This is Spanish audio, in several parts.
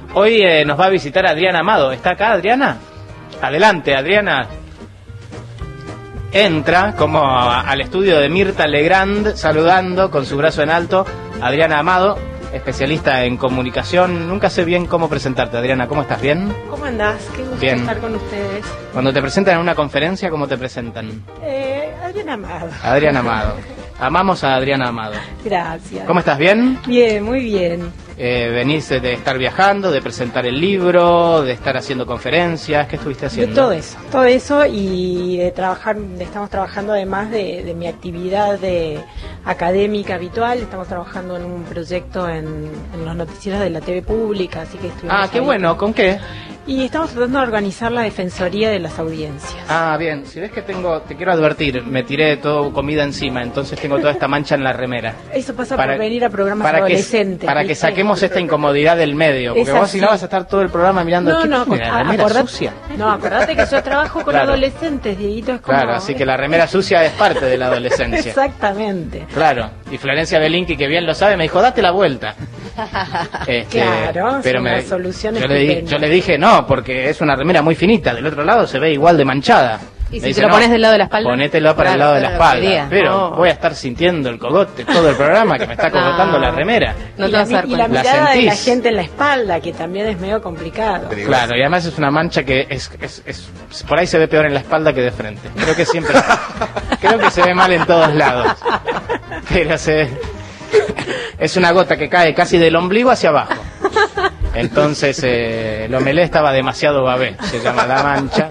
Hoy nos va a visitar Adriana Amado. ¿Está acá, Adriana? Adelante, Adriana. Entra como al estudio de Mirta Legrand, saludando con su brazo en alto. Adriana Amado, especialista en comunicación. Nunca sé bien cómo presentarte, Adriana. ¿Cómo estás? ¿Bien? ¿Cómo andás? Qué gusto Bien. estar con ustedes. Cuando te presentan en una conferencia, ¿cómo te presentan? Adriana Amado. Adriana Amado. Amamos a Adriana Amado. Gracias. ¿Cómo estás? ¿Bien? Bien, muy bien. Venís de estar viajando, de presentar el libro, de estar haciendo conferencias. ¿Qué estuviste haciendo? De todo eso y de trabajar, estamos trabajando además de mi actividad académica habitual, estamos trabajando en un proyecto en los noticieros de la TV pública, así que estuvimos Ah, qué ahí. bueno, ¿con qué? Y estamos tratando de organizar la defensoría de las audiencias. Ah, bien, si ves que te quiero advertir, me tiré todo comida encima, entonces tengo toda esta mancha en la remera. Eso pasa por venir a programas adolescentes. Para que saquemos esta incomodidad del medio, porque vos si no vas a estar todo el programa mirando la remera sucia. No, acordate que yo trabajo con adolescentes, Dieguito, es como... Claro, así que la remera sucia es parte de la adolescencia. Exactamente. Claro, y Florencia Belinqui, que bien lo sabe, me dijo, date la vuelta. Claro, pero una solución yo le dije, no, porque es una remera muy finita, del otro lado se ve igual de manchada. ¿Y si te lo pones del lado de la espalda? Ponételo para el lado de la espalda. Pero voy a estar sintiendo el cogote todo el programa que me está cogotando la remera. No te vas a dar cuenta. Y la mirada de la gente en la espalda, que también es medio complicado. Claro, y además es una mancha que es por ahí se ve peor en la espalda que de frente. Creo que siempre creo que se ve mal en todos lados. Pero es una gota que cae casi del ombligo hacia abajo. Entonces el omelé estaba demasiado babé, se llama la mancha.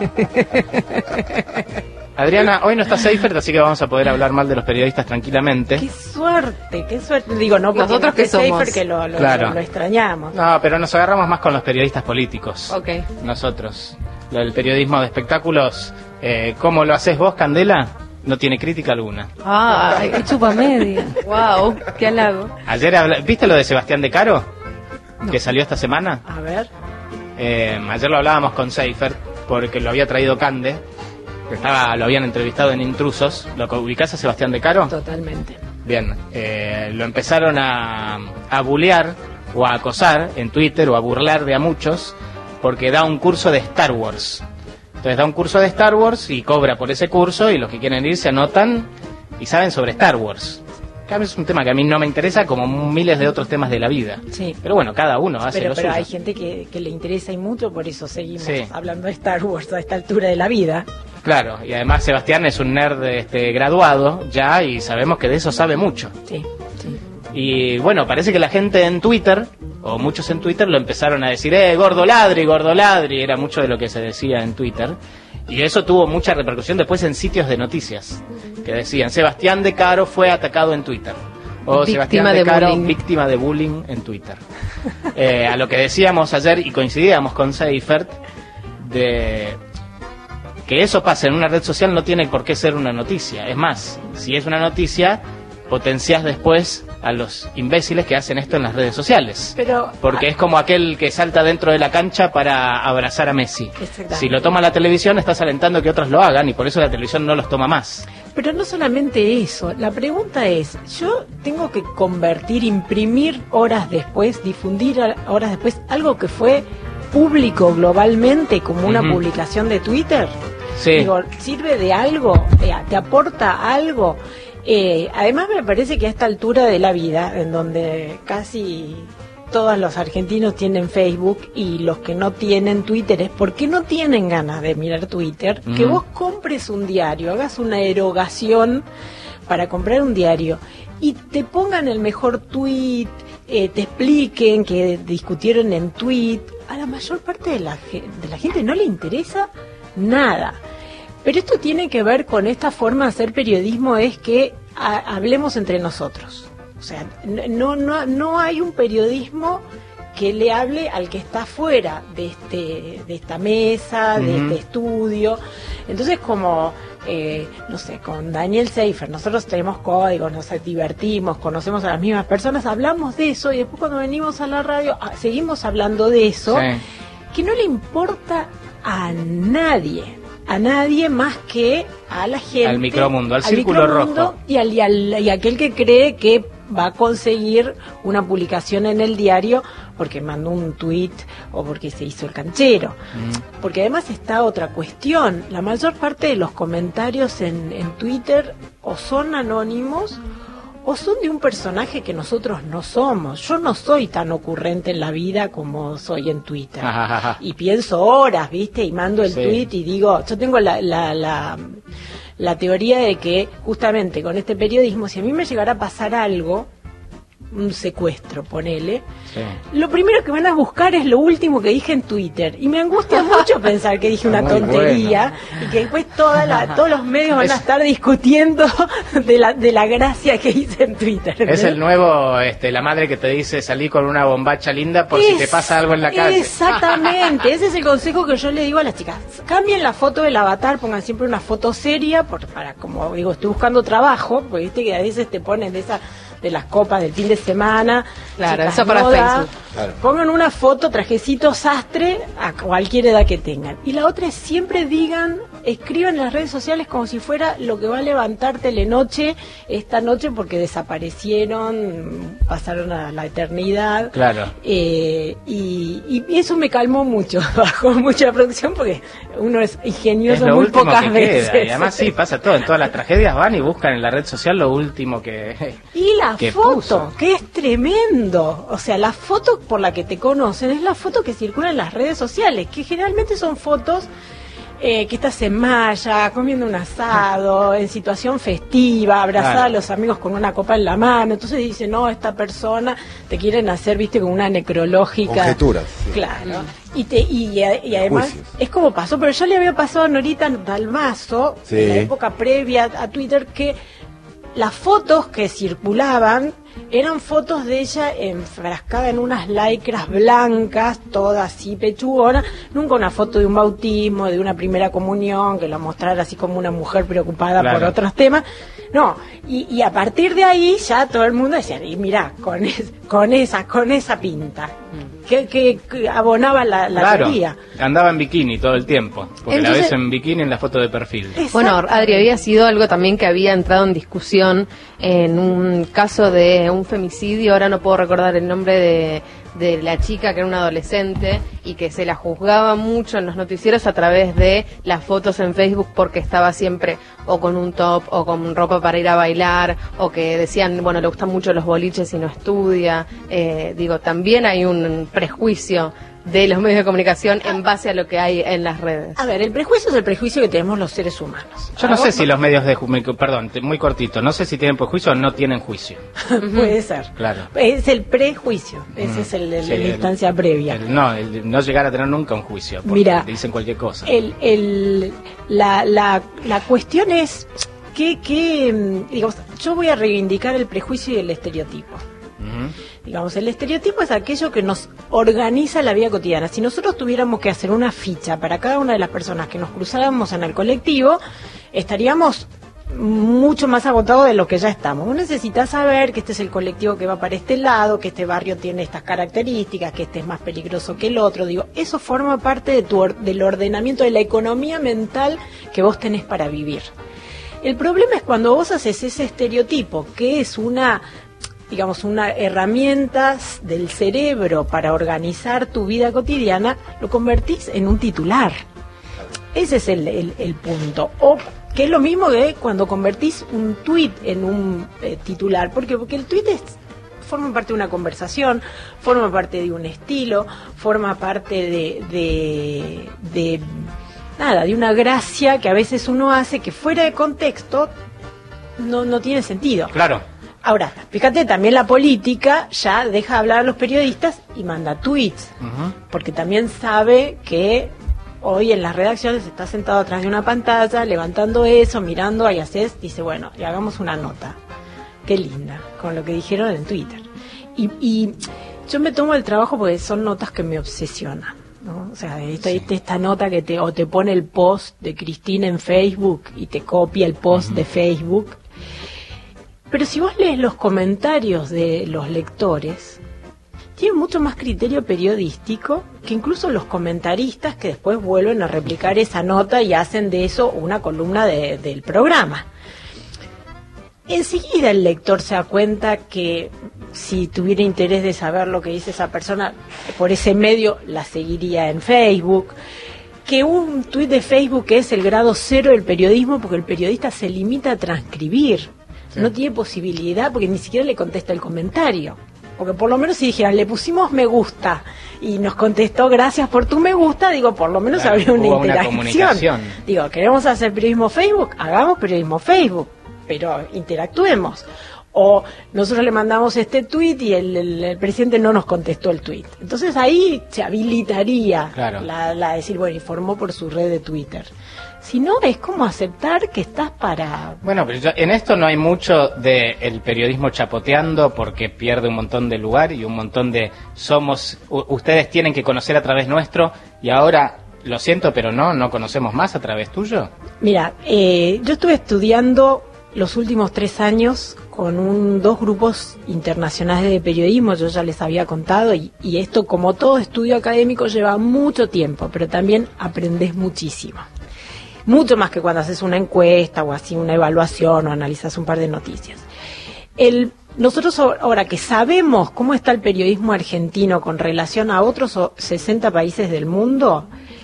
Adriana, hoy no está Seifert, así que vamos a poder hablar mal de los periodistas tranquilamente. ¡Qué suerte! ¡Qué suerte! Digo, no, nosotros que somos Seifert, que lo extrañamos. No, pero nos agarramos más con los periodistas políticos. Okay. Nosotros. Lo del periodismo de espectáculos, ¿cómo lo haces vos, Candela? No tiene crítica alguna. ¡Ay, qué chupa media! ¡Wow! ¡Qué halago! Ayer ¿viste lo de Sebastián de Caro? No. Que salió esta semana. A ver. Ayer lo hablábamos con Seifert, porque lo había traído Cande. Lo habían entrevistado en Intrusos. ¿Lo ubicás a Sebastián de Caro? Totalmente. Bien, lo empezaron a bulear o a acosar en Twitter o a burlar de a muchos porque da un curso de Star Wars. Entonces da un curso de Star Wars y cobra por ese curso, y los que quieren ir se anotan y saben sobre Star Wars. Es un tema que a mí no me interesa, como miles de otros temas de la vida. Sí. Pero bueno, cada uno hace lo suyo. Pero hay gente que le interesa y mucho, por eso seguimos hablando de Star Wars a esta altura de la vida. Claro, y además Sebastián es un nerd graduado ya, y sabemos que de eso sabe mucho. Sí, sí. Y bueno, parece que la gente en Twitter, o muchos en Twitter, lo empezaron a decir, gordo ladri, era mucho de lo que se decía en Twitter. Y eso tuvo mucha repercusión después en sitios de noticias, que decían, Sebastián de Caro fue atacado en Twitter. O Sebastián de Caro, víctima de bullying en Twitter. A lo que decíamos ayer, y coincidíamos con Seifert, de que eso pasa en una red social no tiene por qué ser una noticia. Es más, si es una noticia, potenciás después a los imbéciles que hacen esto en las redes sociales. Porque es como aquel que salta dentro de la cancha para abrazar a Messi. Si lo toma la televisión, estás alentando que otros lo hagan, y por eso la televisión no los toma más. Pero no solamente eso, la pregunta es, yo tengo que imprimir horas después, difundir horas después algo que fue público globalmente como una publicación de Twitter. Sí. Digo, ¿sirve de algo? ¿Te aporta algo? Además me parece que a esta altura de la vida, en donde casi todos los argentinos tienen Facebook y los que no tienen Twitter es porque no tienen ganas de mirar Twitter, que vos compres un diario, hagas una erogación para comprar un diario y te pongan el mejor tweet, te expliquen que discutieron en tweet. A la mayor parte de la gente no le interesa nada. Pero esto tiene que ver con esta forma de hacer periodismo, es que hablemos entre nosotros. O sea, no hay un periodismo que le hable al que está fuera de esta mesa, de este estudio. Entonces, como, no sé, con Daniel Seifert, nosotros tenemos códigos, nos divertimos, conocemos a las mismas personas, hablamos de eso, y después cuando venimos a la radio seguimos hablando de eso, que no le importa a nadie más que a la gente, al micromundo, al círculo rojo, y aquel que cree que va a conseguir una publicación en el diario porque mandó un tuit o porque se hizo el canchero. Porque además está otra cuestión. La mayor parte de los comentarios en Twitter o son anónimos o son de un personaje que nosotros no somos. Yo no soy tan ocurrente en la vida como soy en Twitter. Y pienso horas, ¿viste? Y mando el tuit y digo, yo tengo la teoría de que justamente con este periodismo, si a mí me llegara a pasar algo, un secuestro, ponele, lo primero que van a buscar es lo último que dije en Twitter, y me angustia mucho pensar que dije una tontería y que después todos los medios van a estar discutiendo de la gracia que hice en Twitter, ¿verdad? Es el nuevo, la madre que te dice salí con una bombacha linda por si te pasa algo en la calle. Exactamente, ese es el consejo que yo le digo a las chicas: cambien la foto del avatar, pongan siempre una foto seria, para, como digo, estoy buscando trabajo, porque viste que a veces te ponen de las copas del fin de semana. Claro, eso para Facebook. Claro. Pongan una foto, trajecito sastre, a cualquier edad que tengan. Y la otra es siempre escriban en las redes sociales como si fuera lo que va a levantar Telenoche esta noche porque desaparecieron, pasaron a la eternidad. Claro. Y eso me calmó mucho, bajó mucho la producción porque uno es ingenioso es lo muy último pocas que veces. queda. Y además sí, pasa todo. En todas las tragedias van y buscan en la red social lo último que... Y la que foto, puso. que es tremendo. O sea, la foto por la que te conocen es la foto que circula en las redes sociales, que generalmente son fotos que estás en malla, comiendo un asado, en situación festiva, abrazada Claro. a los amigos con una copa en la mano. Entonces dicen, no, esta persona, te quieren hacer, viste, con una necrológica. Conjeturas, sí. Claro. Y además, Juicios. es como pasó, pero ya le había pasado a Norita Dalmazo, Sí. en la época previa a Twitter, que las fotos que circulaban eran fotos de ella enfrascada en unas lycras blancas, toda así pechugona, nunca una foto de un bautismo, de una primera comunión, que la mostrara así como una mujer preocupada Claro. por otros temas. No, y a partir de ahí ya todo el mundo decía, y mirá, con esa pinta, que abonaba la Claro, teoría. andaba en bikini todo el tiempo, porque la Entonces- ves en bikini en la foto de perfil. Bueno, Exacto. Adri, había sido algo también que había entrado en discusión en un caso de un femicidio, ahora no puedo recordar el nombre de la chica que era una adolescente y que se la juzgaba mucho en los noticieros a través de las fotos en Facebook porque estaba siempre o con un top o con ropa para ir a bailar o que decían, bueno, le gustan mucho los boliches y no estudia. Digo, también hay un prejuicio de los medios de comunicación en base a lo que hay en las redes. A ver, el prejuicio es el prejuicio que tenemos los seres humanos. Yo no sé si los medios de perdón, muy cortito, no sé si tienen prejuicio o no tienen juicio. Puede ser. Claro. Es el prejuicio, ese es Sí, la instancia previa. el no llegar a tener nunca un juicio, porque Mira, te dicen cualquier cosa. La cuestión es que digamos, yo voy a reivindicar el prejuicio y el estereotipo. Ujú. Digamos, el estereotipo es aquello que nos organiza la vida cotidiana. Si nosotros tuviéramos que hacer una ficha para cada una de las personas que nos cruzáramos en el colectivo, estaríamos mucho más agotados de lo que ya estamos. Vos necesitas saber que este es el colectivo que va para este lado, que este barrio tiene estas características, que este es más peligroso que el otro. Digo, eso forma parte del ordenamiento de la economía mental que vos tenés para vivir. El problema es cuando vos haces ese estereotipo, que es una herramienta del cerebro para organizar tu vida cotidiana, lo convertís en un titular. Ese es el punto. O que es lo mismo que cuando convertís un tuit en un titular. ¿Por qué? Porque el tuit forma parte de una conversación, forma parte de un estilo, forma parte de una gracia que a veces uno hace que fuera de contexto no tiene sentido. Claro. Ahora, fíjate, también la política ya deja hablar a los periodistas y manda tweets, Ujú. porque también sabe que hoy en las redacciones está sentado atrás de una pantalla, levantando eso, mirando, y dice, bueno, y hagamos una nota. Qué linda, con lo que dijeron en Twitter. Y yo me tomo el trabajo porque son notas que me obsesionan, ¿no? O sea, esta nota que te pone el post de Cristina en Facebook y te copia el post de Facebook. Pero si vos lees los comentarios de los lectores, tienen mucho más criterio periodístico que incluso los comentaristas que después vuelven a replicar esa nota y hacen de eso una columna del programa. enseguida el lector se da cuenta que si tuviera interés de saber lo que dice esa persona, por ese medio la seguiría en Facebook. Que un tuit de Facebook es el grado cero del periodismo, porque el periodista se limita a transcribir. Sí. No tiene posibilidad, porque ni siquiera le contesta el comentario. Porque por lo menos si dijeran, le pusimos me gusta y nos contestó gracias por tu me gusta, digo, por lo menos habría una interacción. Digo, queremos hacer periodismo Facebook, hagamos periodismo Facebook, pero interactuemos. O nosotros le mandamos este tuit y el presidente no nos contestó el tuit. Entonces ahí se habilitaría la decir, bueno, informó por su red de Twitter. Si no, es como aceptar que estás para... Bueno, pero en esto no hay mucho del periodismo chapoteando, porque pierde un montón de lugar y un montón de ustedes tienen que conocer a través nuestro, y ahora, lo siento, pero no conocemos más a través tuyo. Mira, yo estuve estudiando los últimos 3 años con 2 grupos internacionales de periodismo, yo ya les había contado, y esto, como todo estudio académico, lleva mucho tiempo, pero también aprendés muchísimo. Mucho más que cuando haces una encuesta o así una evaluación o analizas un par de noticias. Nosotros ahora que sabemos cómo está el periodismo argentino con relación a otros 60 países del mundo,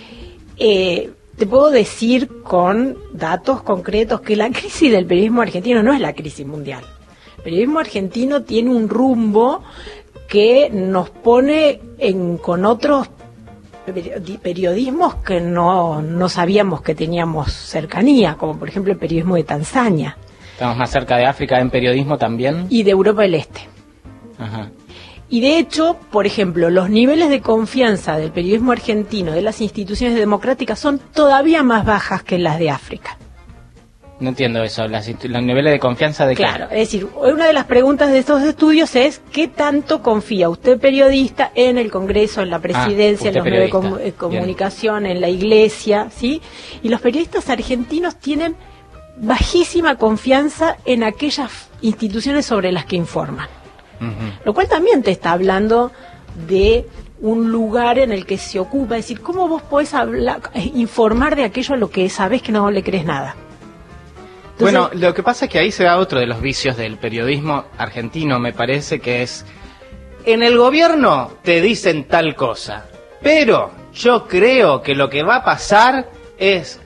te puedo decir con datos concretos que la crisis del periodismo argentino no es la crisis mundial. El periodismo argentino tiene un rumbo que nos pone con otros periodismos que no sabíamos que teníamos cercanía, como por ejemplo el periodismo de Tanzania. Estamos más cerca de África en periodismo también. Y de Europa del Este. Ajá. Y de hecho, por ejemplo, los niveles de confianza del periodismo argentino, de las instituciones democráticas, son todavía más bajas que las de África. No entiendo eso, los niveles de confianza de Claro, es decir, una de las preguntas de estos estudios es ¿qué tanto confía usted, periodista, en el Congreso, en la presidencia, en los medios de comunicación, en la iglesia, ¿sí? Y los periodistas argentinos tienen bajísima confianza en aquellas instituciones sobre las que informan. Lo cual también te está hablando de un lugar en el que se ocupa, es decir, ¿cómo vos podés informar de aquello a lo que sabés que no le crees nada? Entonces, bueno, lo que pasa es que ahí se da otro de los vicios del periodismo argentino, me parece, que es, en el gobierno te dicen tal cosa, pero yo creo que lo que va a pasar es...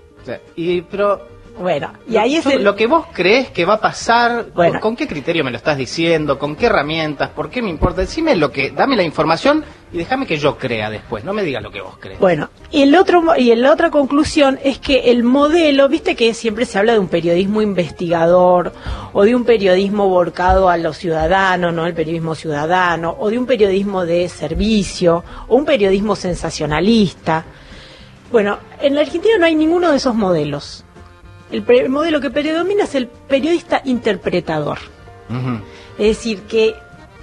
Bueno, y ahí es lo que vos crees que va a pasar, bueno, ¿con qué criterio me lo estás diciendo? ¿Con qué herramientas? ¿Por qué me importa? Decime dame la información y déjame que yo crea después, no me digas lo que vos crees. Bueno, y la otra conclusión es que el modelo, viste que siempre se habla de un periodismo investigador o de un periodismo volcado a los ciudadanos, ¿no? El periodismo ciudadano, o de un periodismo de servicio, o un periodismo sensacionalista. Bueno, en la Argentina no hay ninguno de esos modelos. El modelo que predomina es el periodista interpretador. Es decir, que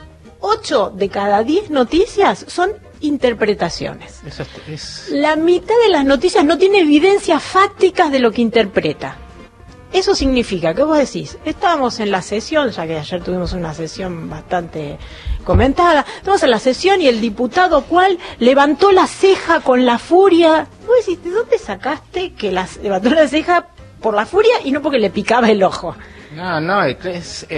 8 de cada 10 noticias son interpretaciones. La mitad de las noticias no tiene evidencias fácticas de lo que interpreta. Eso significa que vos decís, estábamos en la sesión, ya que ayer tuvimos una sesión bastante comentada, estamos en la sesión y el diputado cual levantó la ceja con la furia. Vos decís, ¿de dónde sacaste que levantó la ceja por la furia y no porque le picaba el ojo? No, esto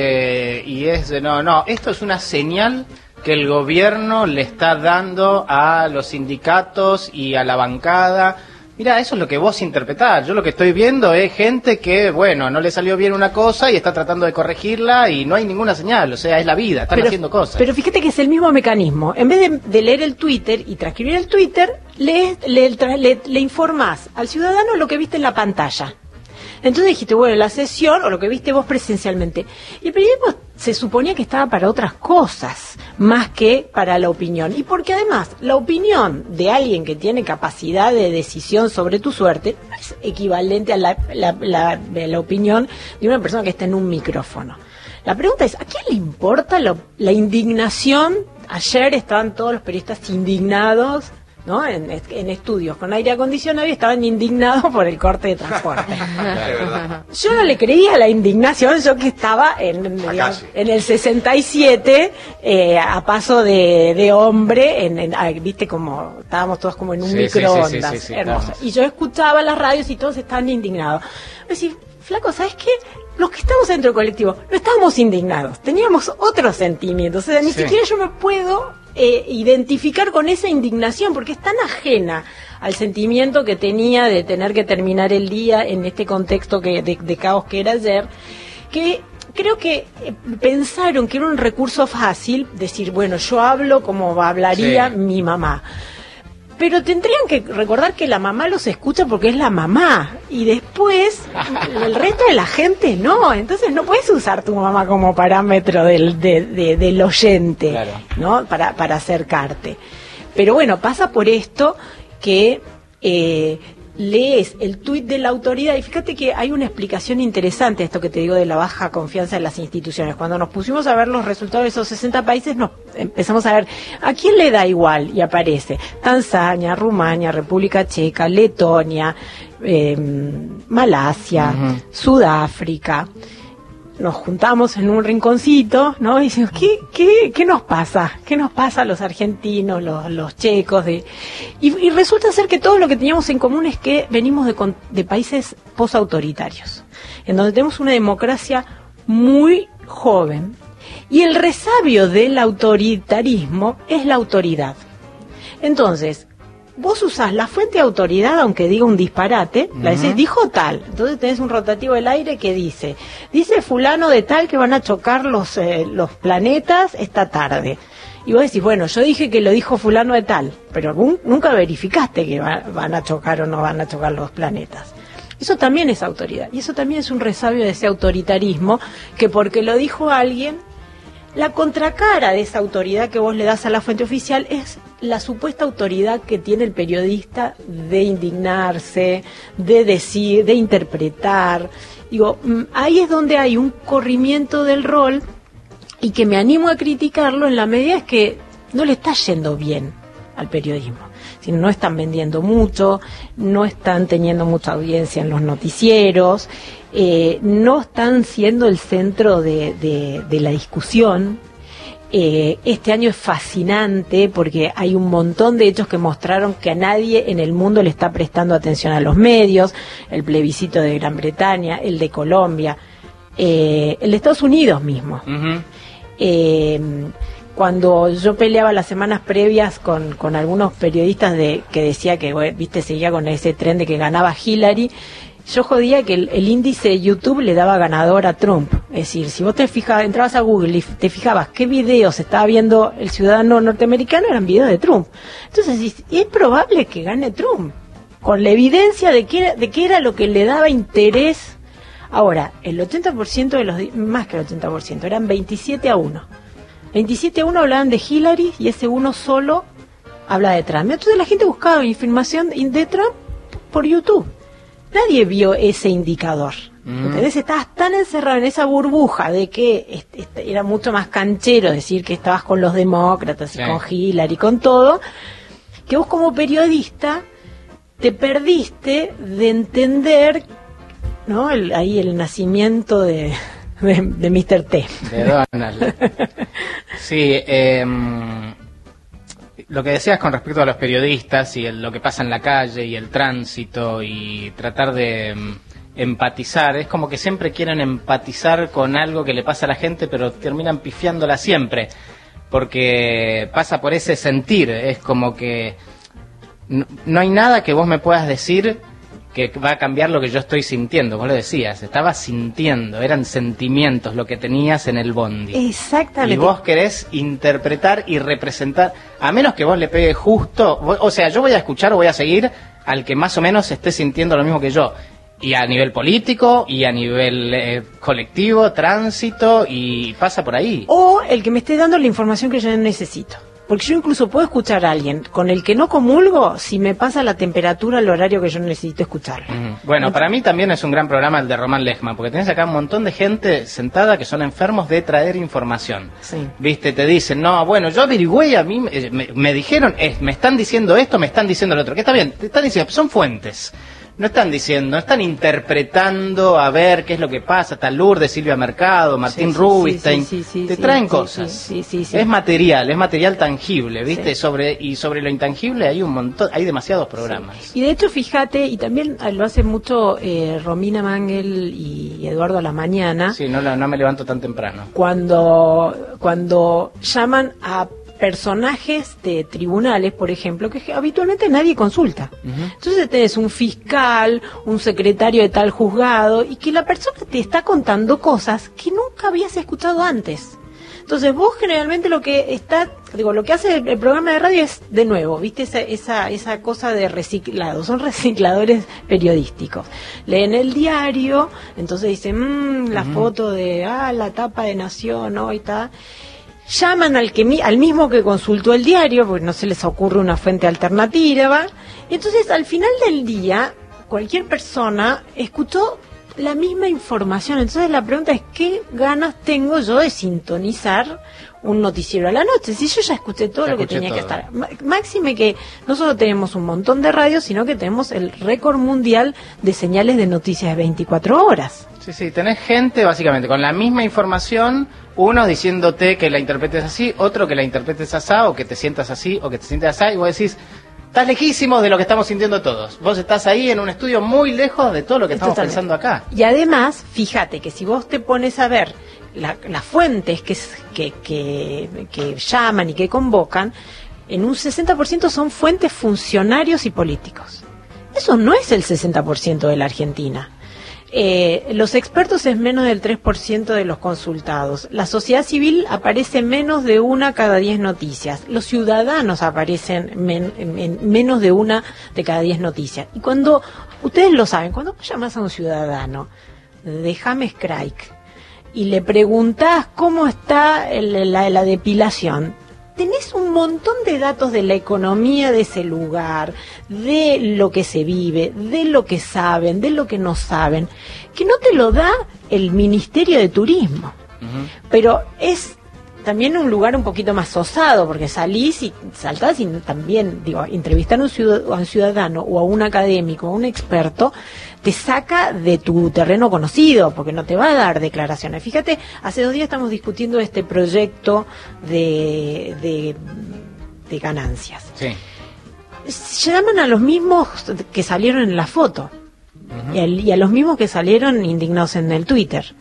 es una señal que el gobierno le está dando a los sindicatos y a la bancada. Mira, eso es lo que vos interpretás. Yo lo que estoy viendo es gente que, no le salió bien una cosa y está tratando de corregirla y no hay ninguna señal, o sea, es la vida, están haciendo cosas. Pero fíjate que es el mismo mecanismo. En vez de leer el Twitter y transcribir el Twitter, le informás al ciudadano lo que viste en la pantalla. Entonces dijiste, la sesión o lo que viste vos presencialmente. Y el periodismo se suponía que estaba para otras cosas, más que para la opinión. Y porque además, la opinión de alguien que tiene capacidad de decisión sobre tu suerte no es equivalente a la opinión de una persona que está en un micrófono. La pregunta es, ¿a quién le importa la indignación? Ayer estaban todos los periodistas indignados, ¿no? En estudios con aire acondicionado y estaban indignados por el corte de transporte. Yo no le creía la indignación, yo que estaba en el 67 a paso de hombre, viste como estábamos todos como en un microondas, hermoso. Y yo escuchaba las radios y todos estaban indignados. Es decir, flaco, ¿sabes qué? Los que estamos dentro del colectivo no estábamos indignados, teníamos otros sentimientos, o sea, ni siquiera yo me puedo identificar con esa indignación, porque es tan ajena al sentimiento que tenía de tener que terminar el día en este contexto de caos que era ayer, que creo que pensaron que era un recurso fácil decir, bueno, yo hablo como hablaría mi mamá. Pero tendrían que recordar que la mamá los escucha porque es la mamá. Y después, el resto de la gente no. Entonces no puedes usar tu mamá como parámetro del oyente, claro, ¿no? Para acercarte. Pero bueno, pasa por esto que lees el tuit de la autoridad y fíjate que hay una explicación interesante a esto que te digo de la baja confianza en las instituciones. Cuando nos pusimos a ver los resultados de esos 60 países, nos empezamos a ver a quién le da igual y aparece Tanzania, Rumania, República Checa, Letonia, Malasia, Sudáfrica. Nos juntamos en un rinconcito, ¿no? Y decimos, ¿qué nos pasa? ¿Qué nos pasa a los argentinos, los checos? Y resulta ser que todo lo que teníamos en común es que venimos de países posautoritarios, en donde tenemos una democracia muy joven. Y el resabio del autoritarismo es la autoridad. Entonces, vos usás la fuente de autoridad, aunque diga un disparate, la decís, dijo tal. Entonces tenés un rotativo del aire que dice fulano de tal que van a chocar los planetas esta tarde. Y vos decís, bueno, yo dije que lo dijo fulano de tal, pero nunca verificaste que van a chocar o no van a chocar los planetas. Eso también es autoridad. Y eso también es un resabio de ese autoritarismo, que porque lo dijo alguien, la contracara de esa autoridad que vos le das a la fuente oficial es la supuesta autoridad que tiene el periodista de indignarse, de decir, de interpretar. Digo, ahí es donde hay un corrimiento del rol y que me animo a criticarlo en la medida es que no le está yendo bien al periodismo. Si no están vendiendo mucho, no están teniendo mucha audiencia en los noticieros, no están siendo el centro de la discusión. Este año es fascinante porque hay un montón de hechos que mostraron que a nadie en el mundo le está prestando atención a los medios, el plebiscito de Gran Bretaña, el de Colombia, el de Estados Unidos mismo. Cuando yo peleaba las semanas previas con algunos periodistas que decía que, viste, seguía con ese tren de que ganaba Hillary, yo jodía que el índice de YouTube le daba ganador a Trump. Es decir, si vos te fijabas, entrabas a Google y te fijabas qué videos estaba viendo el ciudadano norteamericano, eran videos de Trump. Entonces, es probable que gane Trump, con la evidencia de que era lo que le daba interés. Ahora, el 80% de los, más que el 80%, eran 27-1. 27-1 hablaban de Hillary y ese uno solo habla de Trump. Entonces la gente buscaba información de Trump por YouTube. Nadie vio ese indicador. ¿Entendés? Estabas tan encerrado en esa burbuja de que era mucho más canchero decir que estabas con los demócratas y con Hillary y con todo, que vos como periodista te perdiste de entender, ¿no? Ahí el nacimiento de Mr. T. De Donald. Sí, lo que decías con respecto a los periodistas y lo que pasa en la calle y el tránsito y tratar de empatizar, es como que siempre quieren empatizar con algo que le pasa a la gente, pero terminan pifiándola siempre, porque pasa por ese sentir, es como que no hay nada que vos me puedas decir que va a cambiar lo que yo estoy sintiendo. Vos lo decías, estabas sintiendo, eran sentimientos lo que tenías en el bondi. Exactamente. Y vos querés interpretar y representar, a menos que vos le pegues justo, o sea, yo voy a escuchar o voy a seguir al que más o menos esté sintiendo lo mismo que yo. Y a nivel político, y a nivel colectivo, tránsito, y pasa por ahí. O el que me esté dando la información que yo necesito. Porque yo incluso puedo escuchar a alguien con el que no comulgo si me pasa la temperatura al horario que yo necesito escucharlo. Bueno, para mí también es un gran programa el de Román Lechman, porque tenés acá un montón de gente sentada que son enfermos de traer información. Sí. Viste, te dicen, no, bueno, yo averigüé, a mí me dijeron, me están diciendo esto, me están diciendo lo otro. Que está bien, te están diciendo, son fuentes. no están diciendo, no están interpretando a ver qué es lo que pasa. Está Lourdes, Silvia Mercado, Martín Rubinstein, te traen cosas. Sí. Es material tangible, ¿viste? Y sobre lo intangible hay un montón, hay demasiados programas. Sí. Y de hecho, fíjate, y también lo hace mucho Romina Mangel y Eduardo a la mañana. Sí, no me levanto tan temprano. Cuando llaman a personajes de tribunales, por ejemplo, que habitualmente nadie consulta. Entonces tenés un fiscal, un secretario de tal juzgado, y que la persona te está contando cosas que nunca habías escuchado antes. Entonces vos generalmente lo que hace el programa de radio es, de nuevo, ¿viste? Esa cosa de reciclado, son recicladores periodísticos. Leen el diario, entonces dicen, la foto de, la tapa de Nación, ¿no? Y tal. Llaman al mismo que consultó el diario, porque no se les ocurre una fuente alternativa, y entonces al final del día, cualquier persona escuchó la misma información. Entonces la pregunta es, ¿qué ganas tengo yo de sintonizar un noticiero a la noche? Si yo ya escuché todo lo que tenía que estar. Máxime que no solo tenemos un montón de radios, sino que tenemos el récord mundial de señales de noticias de 24 horas. Sí, tenés gente básicamente con la misma información, uno diciéndote que la interpretes así, otro que la interpretes asá, o que te sientas así, o que te sientas así, y vos decís, estás lejísimos de lo que estamos sintiendo todos. Vos estás ahí en un estudio muy lejos de todo lo que estamos pensando acá. Y además, fíjate que si vos te pones a ver las fuentes que llaman y que convocan, en un 60% son fuentes funcionarios y políticos. Eso no es el 60% de la Argentina. Los expertos es menos del 3% de los consultados. La sociedad civil aparece menos de 1 cada 10 noticias. Los ciudadanos aparecen menos de 1 de cada 10 noticias. Y cuando, ustedes lo saben, cuando vos llamás a un ciudadano de James Craig y le preguntás cómo está la depilación, tenés un montón de datos de la economía de ese lugar, de lo que se vive, de lo que saben, de lo que no saben, que no te lo da el Ministerio de Turismo. Pero es también un lugar un poquito más osado, porque salís y saltás y también, entrevistar a un ciudadano o a un académico o a un experto te saca de tu terreno conocido, porque no te va a dar declaraciones. Fíjate, hace 2 días estamos discutiendo este proyecto de ganancias. Sí. Llaman a los mismos que salieron en la foto y a los mismos que salieron indignados en el Twitter.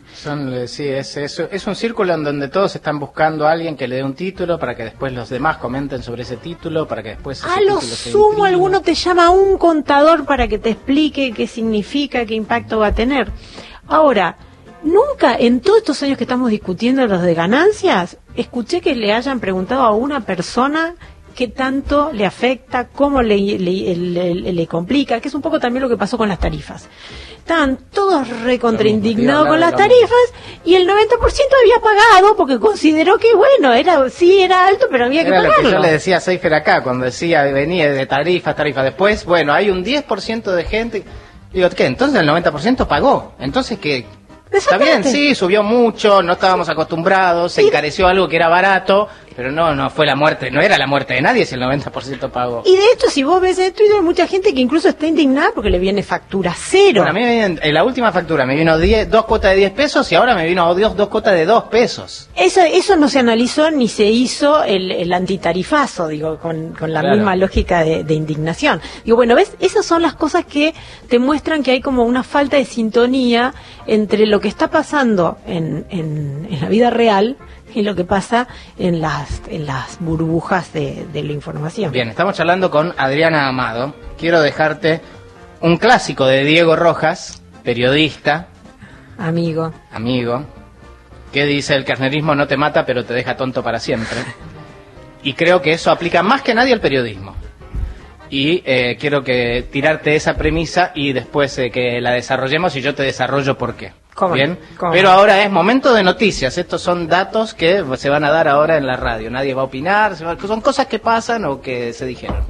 Es un círculo en donde todos están buscando a alguien que le dé un título para que después los demás comenten sobre ese título, para que después a lo sumo alguno te llama a un contador para que te explique qué significa, qué impacto va a tener. Ahora, nunca en todos estos años que estamos discutiendo los de ganancias, escuché que le hayan preguntado a una persona qué tanto le afecta, cómo le complica, que es un poco también lo que pasó con las tarifas. Estaban todos recontraindignados con las tarifas y el 90% había pagado porque consideró que, bueno, era alto, pero había que pagarlo. Era lo que yo le decía a Seifer acá, cuando decía, venía de tarifas. Después, bueno, hay un 10% de gente. Digo, ¿qué? Entonces el 90% pagó. Entonces, ¿qué? Está bien, sí, subió mucho, no estábamos acostumbrados, se encareció algo que era barato, pero no fue la muerte, no era la muerte de nadie si el 90% pagó. Y de hecho, si vos ves en Twitter, hay mucha gente que incluso está indignada porque le viene factura cero. Bueno, a mí en la última factura me vino 2 cuotas de 10 pesos y ahora me vino 2 cuotas de 2 pesos. Eso no se analizó ni se hizo el antitarifazo, con la misma lógica de indignación. Bueno, ¿ves? Esas son las cosas que te muestran que hay como una falta de sintonía entre lo que está pasando en la vida real y lo que pasa en las burbujas de la información. Bien, estamos charlando con Adriana Amado. Quiero dejarte un clásico de Diego Rojas, periodista. Amigo. Que dice, el kirchnerismo no te mata, pero te deja tonto para siempre. Y creo que eso aplica más que nadie al periodismo. Y quiero tirarte esa premisa y después que la desarrollemos y yo te desarrollo por qué. Bien, pero ahora es momento de noticias. Estos son datos que se van a dar ahora en la radio. Nadie va a opinar, son cosas que pasan o que se dijeron.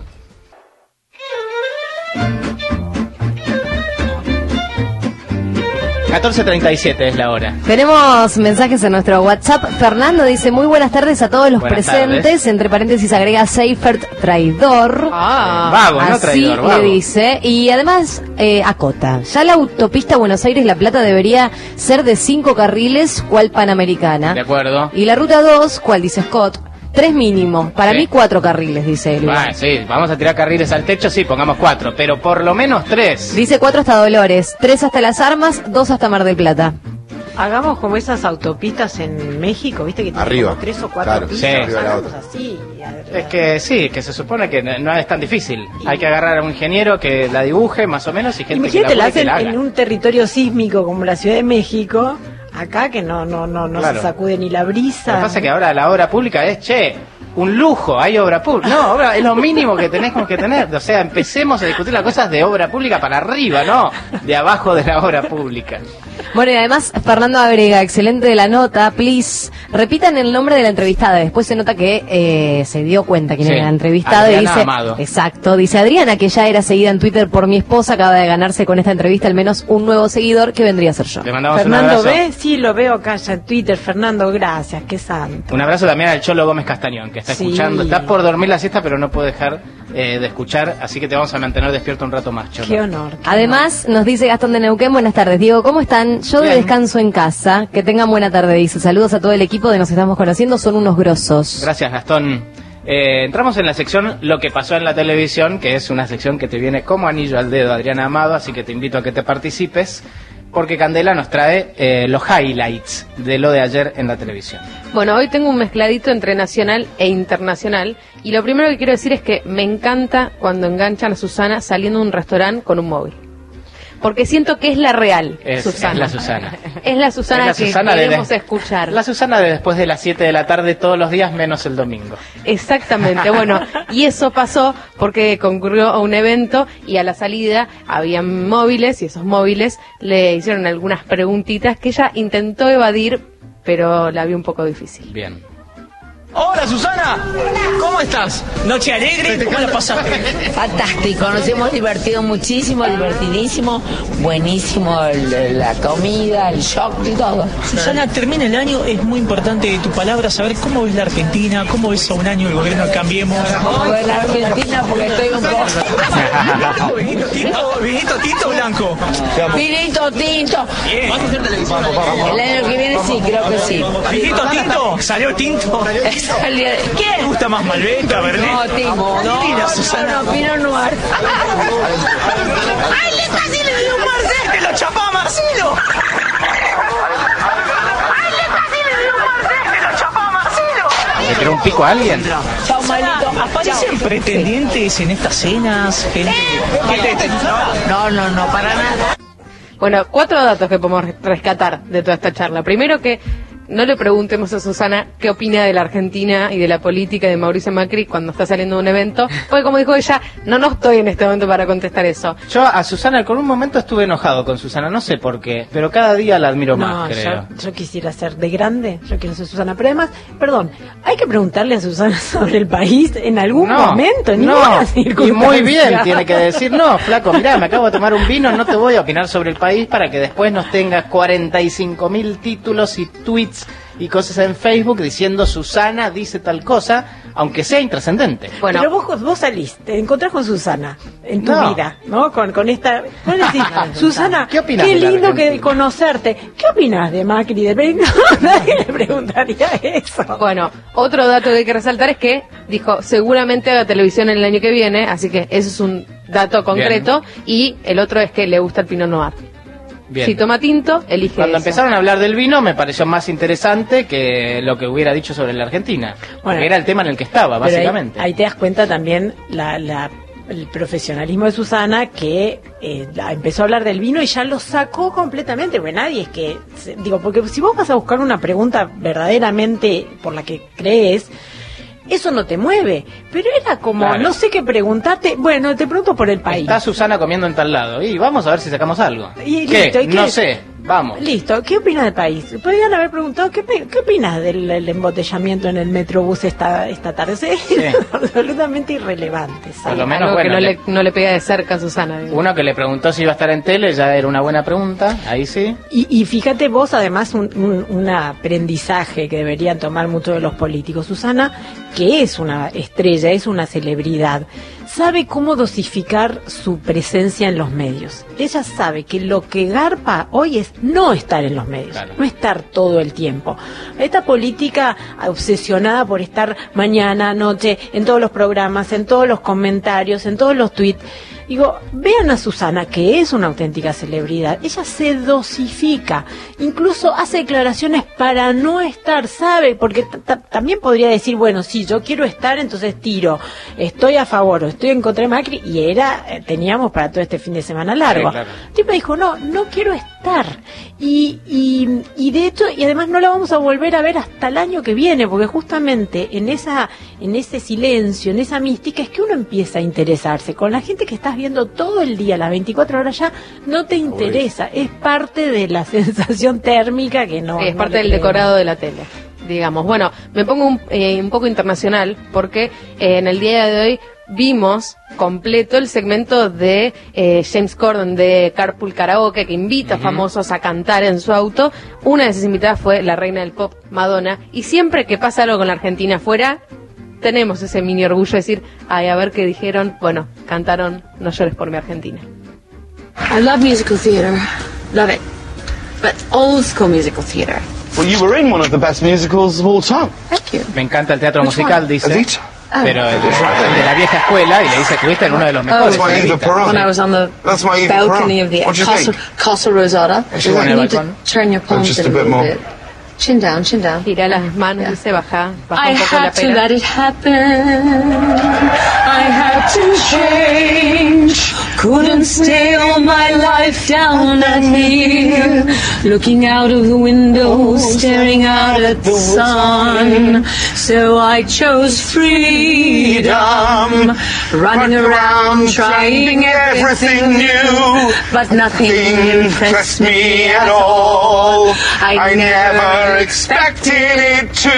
14:37 es la hora. Tenemos mensajes en nuestro WhatsApp. Fernando dice, muy buenas tardes a todos los Buenas presentes. tardes. Entre paréntesis agrega Seifert traidor. Vago, no Así traidor, vago. le dice. Y además acota. Ya la autopista Buenos Aires-La Plata debería ser de 5 carriles, cual Panamericana. De acuerdo. Y la ruta 2, cual dice Scott, 3 mínimo. Para Sí. mí 4 carriles, dice él. Sí, vamos a tirar carriles al techo, sí, pongamos 4, pero por lo menos 3. Dice 4 hasta Dolores, 3 hasta Las Armas, 2 hasta Mar del Plata. Hagamos como esas autopistas en México, viste que tienen Arriba, como 3 o 4 claro, pistas, sí. Arriba la hagamos otra. así. Es que sí, que se supone que no es tan difícil. Hay que agarrar a un ingeniero que la dibuje más o menos y gente Imagínate, que la la hacen haga. en un territorio sísmico como la Ciudad de México, acá que no Claro. se sacude ni la Lo brisa. que pasa es que ahora la obra pública es, un lujo, hay obra pública. No, obra es lo mínimo que tenemos que tener. O sea, empecemos a discutir las cosas de obra pública para arriba, no de abajo de la obra pública. Bueno, y además Fernando agrega, excelente de la nota, please, repitan el nombre de la entrevistada. Después se nota que se dio cuenta quién Sí, era la entrevistada y Adriana dice, Amado. exacto, dice Adriana, que ya era seguida en Twitter por mi esposa, acaba de ganarse con esta entrevista al menos un nuevo seguidor que vendría a ser yo. Le mandamos Fernando, un abrazo. ¿ve? Sí, lo veo acá ya en Twitter. Fernando, gracias, qué santo. Un abrazo también al Cholo Gómez Castañón, que está Sí. escuchando. Está por dormir la siesta, pero no puede dejar de escuchar, así que te vamos a mantener despierto un rato más, Cholo. Qué honor. qué Además, nos dice Gastón de Neuquén, buenas tardes. Diego, ¿cómo están? Yo de Bien. descanso en casa. Que tengan buena tarde, dice. Saludos a todo el equipo de Nos Estamos Conociendo, son unos grosos. Gracias, Gastón. Entramos en la sección Lo que pasó en la televisión, que es una sección que te viene como anillo al dedo, Adriana Amado, así que te invito a que te participes, porque Candela nos trae los highlights de lo de ayer en la televisión. Bueno, hoy tengo un mezcladito entre nacional e internacional. Y lo primero que quiero decir es que me encanta cuando enganchan a Susana saliendo de un restaurante con un móvil. Porque siento que es la real Susana. Es la Susana. Es la Susana Es la que Susana de- queremos escuchar. La Susana de después de las 7 de la tarde todos los días, menos el domingo. Exactamente, bueno, y eso pasó porque concurrió a un evento y a la salida había móviles y esos móviles le hicieron algunas preguntitas que ella intentó evadir, pero la vio un poco difícil. Bien. Hola Susana, ¿cómo estás? ¿Noche alegre? ¿Cómo la pasaste? Fantástico, nos hemos divertido muchísimo, divertidísimo, buenísimo la comida, el shock y todo. Susana, termina el año, es muy importante tu palabra, saber cómo ves la Argentina, cómo ves a un año el gobierno de Cambiemos. Bueno, la Argentina porque estoy un poco... Vinito tinto o blanco. Vinito tinto. Bien. El año que viene sí, creo que sí. Vinito tinto, salió tinto. ¿Te ¿Quién? gusta más Malbec, Cabernet? No, tinto. No, mira, Susana. No, Pinot Noir. ¡Ay, le casi le dio un Marcelo! ¡Te lo chapá, Marcelo! ¡Ay, le casi le dio un Marcelo! ¡Te lo chapá, Marcelo! ¿Le tiró un pico a alguien? Chao, malito. ¿Aparecen pretendientes en estas cenas? Gente No, para nada. Bueno, 4 datos que podemos rescatar de toda esta charla. Primero que no le preguntemos a Susana qué opina de la Argentina y de la política de Mauricio Macri cuando está saliendo de un evento, porque como dijo ella, no estoy en este momento para contestar eso. Yo a Susana, con un momento estuve enojado con Susana, no sé por qué, pero cada día la admiro No, más, creo. yo quisiera ser de grande, yo quiero ser Susana. Pero además, perdón, hay que preguntarle a Susana sobre el país en algún momento, en ninguna y circunstancia. muy bien, tiene que decir, no, flaco, mirá, me acabo de tomar un vino, no te voy a opinar sobre el país para que después nos tengas 45.000 títulos y tweets y cosas en Facebook diciendo Susana dice tal cosa, aunque sea intrascendente. Bueno, Pero vos salís, te encontrás con Susana en tu No. vida, ¿no? Con esta... Vos decís, Susana, ¿Qué opinás qué de la lindo que Argentina? conocerte. ¿Qué opinás de Macri? No, nadie le preguntaría eso. bueno, otro dato que hay que resaltar es que dijo, seguramente haga televisión en el año que viene, así que eso es un dato concreto, y el otro es que le gusta el Pinot Noir. Bien. Si toma tinto, elige Cuando eso. empezaron a hablar del vino me pareció más interesante que lo que hubiera dicho sobre la Argentina, porque era el tema en el que estaba, Pero ahí- básicamente. Ahí te das cuenta también el profesionalismo de Susana, que empezó a hablar del vino y ya lo sacó completamente, porque nadie es que... Digo, porque si vos vas a buscar una pregunta verdaderamente por la que crees, eso no te mueve. Pero era como, Claro. no sé qué preguntarte, bueno, te pregunto por el país. Está Susana comiendo en tal lado y vamos a ver si sacamos algo. Y ¿Qué? listo, ¿y qué? No sé. Vamos. Listo, ¿qué opinas del país? Podrían haber preguntado, ¿qué opinas del embotellamiento en el Metrobús esta tarde? Es absolutamente irrelevante. Por lo menos, algo bueno, que no le pega de cerca a Susana. Digo. Uno que le preguntó si iba a estar en tele, ya era una buena pregunta, ahí sí. Y fíjate vos, además, un aprendizaje que deberían tomar muchos de los políticos. Susana, que es una estrella, es una celebridad, sabe cómo dosificar su presencia en los medios. Ella sabe que lo que garpa hoy es no estar en los medios, claro, no estar todo el tiempo. Esta política obsesionada por estar mañana, noche, en todos los programas, en todos los comentarios, en todos los tweets. Digo, vean a Susana, que es una auténtica celebridad. Ella se dosifica, incluso hace declaraciones para no estar, ¿sabe? Porque también podría decir, bueno, sí, yo quiero estar, entonces tiro, estoy a favor o estoy en contra de Macri, y teníamos para todo este fin de semana largo. Sí, claro. El tipo dijo, no quiero estar. Y de hecho, y además no la vamos a volver a ver hasta el año que viene, porque justamente en ese silencio, en esa mística, es que uno empieza a interesarse. Con la gente que estás viendo todo el día, las 24 horas ya, no te interesa. Es parte de la sensación térmica que no. Es parte del decorado de la tele, digamos. Bueno, me pongo un poco internacional, porque en el día de hoy vimos completo el segmento de James Corden de Carpool Karaoke, que invita a famosos a cantar en su auto. Una de esas invitadas fue la reina del pop, Madonna, y siempre que pasa algo con la Argentina afuera, tenemos ese mini orgullo de decir, ay, a ver qué dijeron. Bueno, cantaron No llores por mi Argentina. I love musical theatre, love it, but old school musical theatre. Well, you were in one of the best musicals of all time. Thank you. Me encanta el teatro musical, dice. Evita. Pero el de la vieja escuela, y le dice que estuviste en uno de los mejores. When I was on the balcony of the Casa Rosada, you need to turn your palms in a little bit. Chin down, chin down. Tira las manos y se baja I un poco la had to pena. let it happen. I had to change. Couldn't stay all my life down at here, looking out of the window, staring out at the sun. So I chose freedom, running around, trying everything new, but nothing impressed me at all. I never expected it to.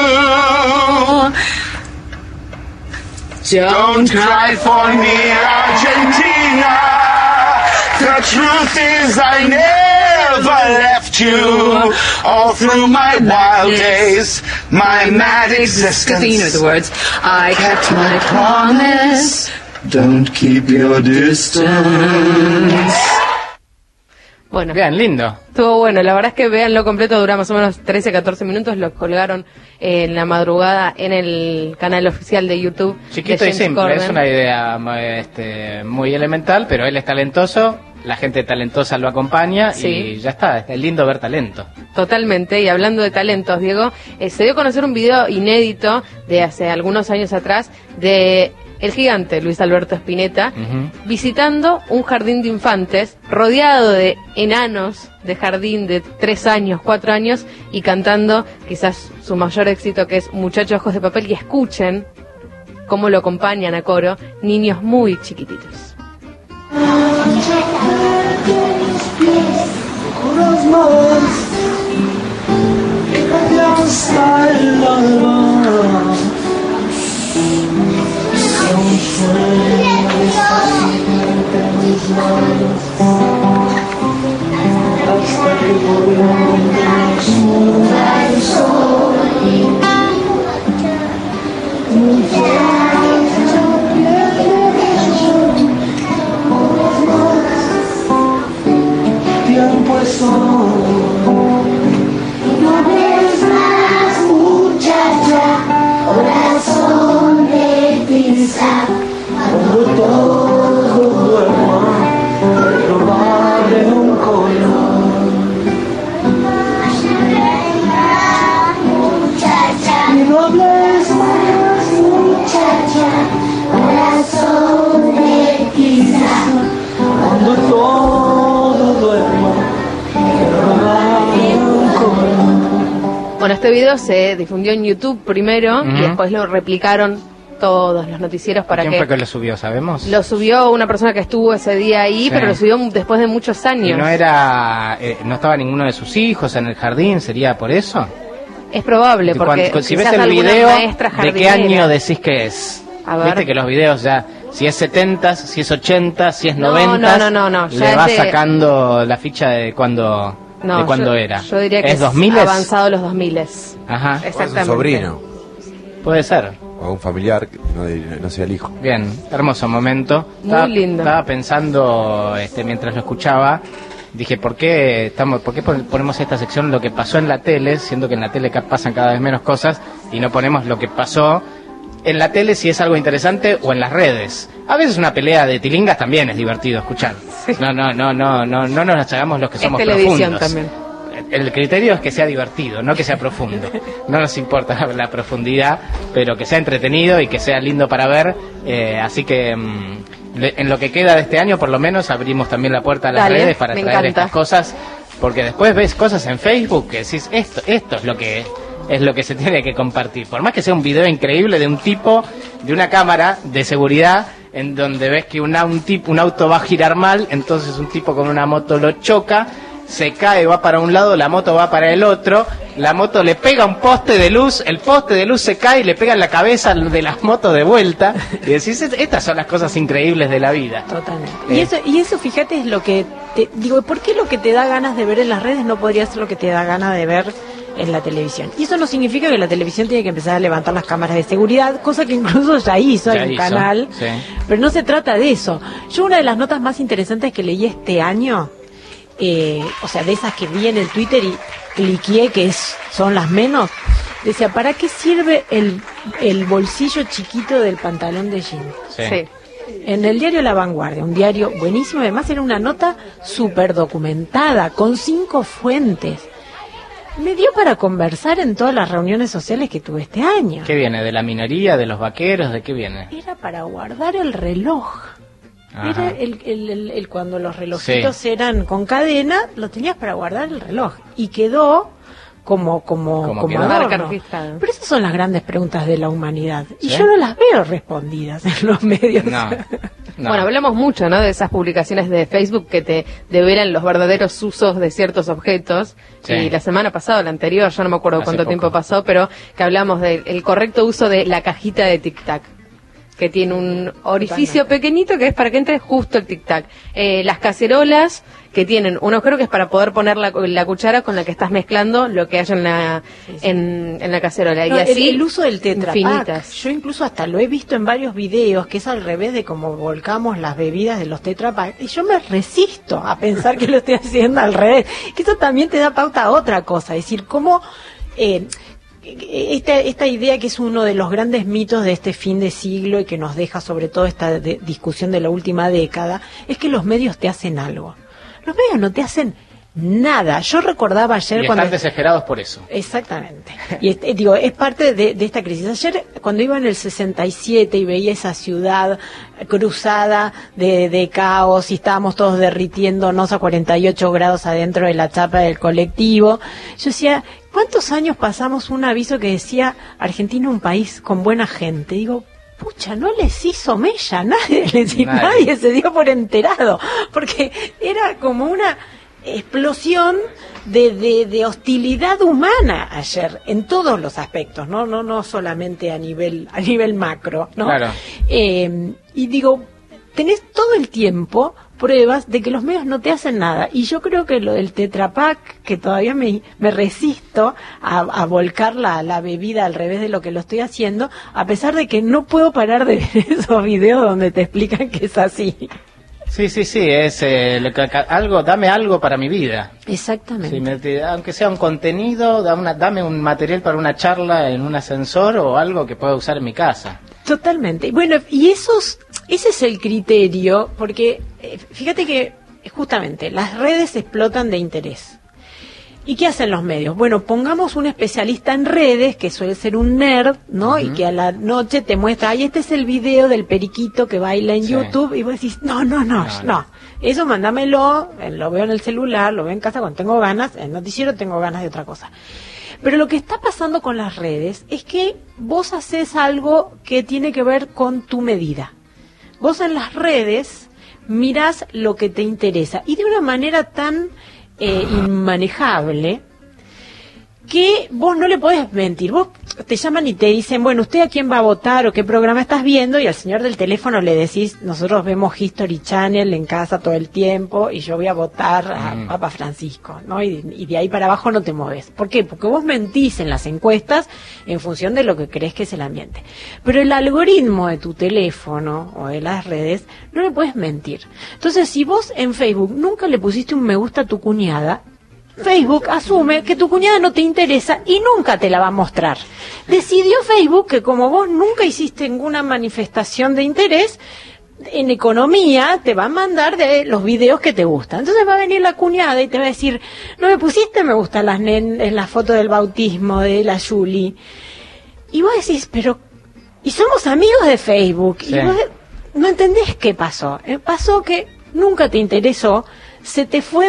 Don't cry for me, Argentina. The truth is I never left you. All through my wild days, my mad existence. You know the words. I kept my promise. Don't keep your distance. Bueno, Bien, lindo. estuvo bueno. La verdad es que véanlo completo, dura más o menos 13-14 minutos. Lo colgaron en la madrugada en el canal oficial de YouTube. Chiquito de y James simple, Corden. es una idea muy elemental, pero él es talentoso, la gente talentosa lo acompaña, Sí. y ya está, es lindo ver talento. Totalmente, y hablando de talentos, Diego, se dio a conocer un video inédito de hace algunos años atrás de el gigante Luis Alberto Spinetta, visitando un jardín de infantes, rodeado de enanos de jardín de 3 años, 4 años, y cantando quizás su mayor éxito, que es Muchachos Ojos de Papel, y escuchen cómo lo acompañan a coro niños muy chiquititos. Bueno, este video se difundió en YouTube primero y después lo replicaron todos los noticieros para ¿Quién fue que lo subió, sabemos? Lo subió una persona que estuvo ese día ahí, Sí. pero lo subió después de muchos años. ¿Y no era, no estaba ninguno de sus hijos en el jardín? ¿Sería por eso? Es probable, porque Si ves quizás el alguna video, maestra ¿de qué jardinera. año decís que es? A ver. Viste que los videos ya, si es 70, si es 80, si es No, 90, no, ya le es va de- sacando la ficha de cuando, No, de cuándo yo, era. Yo diría que ¿Es 2000? avanzado los 2000. Ajá. Exactamente. Un sobrino Puede ser. o un familiar que no sea el hijo. Bien, hermoso momento. Muy lindo. Estaba pensando, mientras lo escuchaba, dije, ¿por qué ponemos esta sección lo que pasó en la tele, siendo que en la tele pasan cada vez menos cosas, y no ponemos lo que pasó en la tele si es algo interesante o en las redes? A veces una pelea de tilingas también es divertido escuchar. No nos hagamos los que somos televisión profundos. también. El criterio es que sea divertido, no que sea profundo. No nos importa la profundidad, pero que sea entretenido y que sea lindo para ver. Así que en lo que queda de este año, por lo menos, abrimos también la puerta a las Dale, redes para me traer encanta. estas cosas, porque después ves cosas en Facebook que decís, esto es lo que se tiene que compartir. Por más que sea un video increíble de un tipo, de una cámara de seguridad, en donde ves que un auto va a girar mal, entonces un tipo con una moto lo choca, se cae, va para un lado, la moto va para el otro, la moto le pega un poste de luz, el poste de luz se cae y le pega en la cabeza de la moto de vuelta, y decís, estas son las cosas increíbles de la vida. Totalmente. Y eso, fíjate, es lo que digo, ¿por qué lo que te da ganas de ver en las redes no podría ser lo que te da ganas de ver en la televisión? Y eso no significa que la televisión tiene que empezar a levantar las cámaras de seguridad, cosa que incluso ya hizo Ya en hizo, canal, sí. pero no se trata de eso. Yo una de las notas más interesantes que leí este año, o sea, de esas que vi en el Twitter y cliqué, que son las menos, decía, ¿para qué sirve el bolsillo chiquito del pantalón de jean? Sí. En el diario La Vanguardia, un diario buenísimo, además era una nota súper documentada, con 5 fuentes. Me dio para conversar en todas las reuniones sociales que tuve este año. ¿Qué viene? ¿De la minería, de los vaqueros? ¿De qué viene? Era para guardar el reloj. Ajá. Era el cuando los relojitos eran con cadena, lo tenías para guardar el reloj. Y quedó como quedó. adorno. Marca registrada. Pero esas son las grandes preguntas de la humanidad. Y ¿Sí? yo no las veo respondidas en los medios. No. Bueno, hablamos mucho, ¿no?, de esas publicaciones de Facebook que te develan los verdaderos usos de ciertos objetos. Sí. Y la semana pasada, la anterior, ya no me acuerdo Hace cuánto poco. tiempo pasó, pero que hablamos del correcto uso de la cajita de tic-tac, que tiene un orificio pequeñito que es para que entre justo el tic-tac. Las cacerolas, que tienen un agujero que es para poder poner la cuchara con la que estás mezclando lo que haya en la cacerola. No, y así el uso del Tetra Pak, infinitas. yo incluso hasta lo he visto en varios videos, que es al revés de cómo volcamos las bebidas de los Tetra Pak, y yo me resisto a pensar que lo estoy haciendo al revés, que eso también te da pauta a otra cosa, es decir, cómo esta idea que es uno de los grandes mitos de este fin de siglo y que nos deja sobre todo esta discusión de la última década, es que los medios te hacen algo. Los medios no te hacen nada. Yo recordaba ayer Y cuando... están desesperados por eso. Exactamente. Y digo, es parte de esta crisis. Ayer, cuando iba en el 67 y veía esa ciudad cruzada de caos y estábamos todos derritiéndonos a 48 grados adentro de la chapa del colectivo, yo decía, ¿cuántos años pasamos un aviso que decía Argentina un país con buena gente? Digo, pucha, no les hizo mella, nadie se dio por enterado, porque era como una explosión de hostilidad humana ayer, en todos los aspectos, no solamente a nivel macro, ¿no? Claro. Y digo, tenés todo el tiempo pruebas de que los medios no te hacen nada, y yo creo que lo del Tetra Pak, que todavía me resisto a volcar la bebida al revés de lo que lo estoy haciendo, a pesar de que no puedo parar de ver esos videos donde te explican que es así. Sí, es dame algo para mi vida. Exactamente. Sí, aunque sea un contenido, dame un material para una charla en un ascensor o algo que pueda usar en mi casa. Totalmente. Bueno, y ese es el criterio, porque fíjate que justamente las redes explotan de interés. ¿Y qué hacen los medios? Bueno, pongamos un especialista en redes, que suele ser un nerd, ¿no? Uh-huh. Y que a la noche te muestra, ay, este es el video del periquito que baila en YouTube, y vos decís, no. Eso mándamelo, lo veo en el celular, lo veo en casa cuando tengo ganas, en el noticiero tengo ganas de otra cosa. Pero lo que está pasando con las redes es que vos haces algo que tiene que ver con tu medida. Vos en las redes mirás lo que te interesa y de una manera tan inmanejable que vos no le podés mentir. Vos te llaman y te dicen, bueno, ¿usted a quién va a votar o qué programa estás viendo? Y al señor del teléfono le decís, nosotros vemos History Channel en casa todo el tiempo y yo voy a votar a Papa Francisco, ¿no? Y de ahí para abajo no te mueves. ¿Por qué? Porque vos mentís en las encuestas en función de lo que crees que es el ambiente. Pero el algoritmo de tu teléfono o de las redes no le puedes mentir. Entonces, si vos en Facebook nunca le pusiste un me gusta a tu cuñada, Facebook asume que tu cuñada no te interesa y nunca te la va a mostrar. Decidió Facebook que como vos nunca hiciste ninguna manifestación de interés en economía, te va a mandar de los videos que te gustan. Entonces va a venir la cuñada y te va a decir, no me pusiste me gusta en la foto del bautismo de la Julie. Y vos decís, pero, y somos amigos de Facebook. Sí. Y vos no entendés qué pasó. Pasó que nunca te interesó, se te fue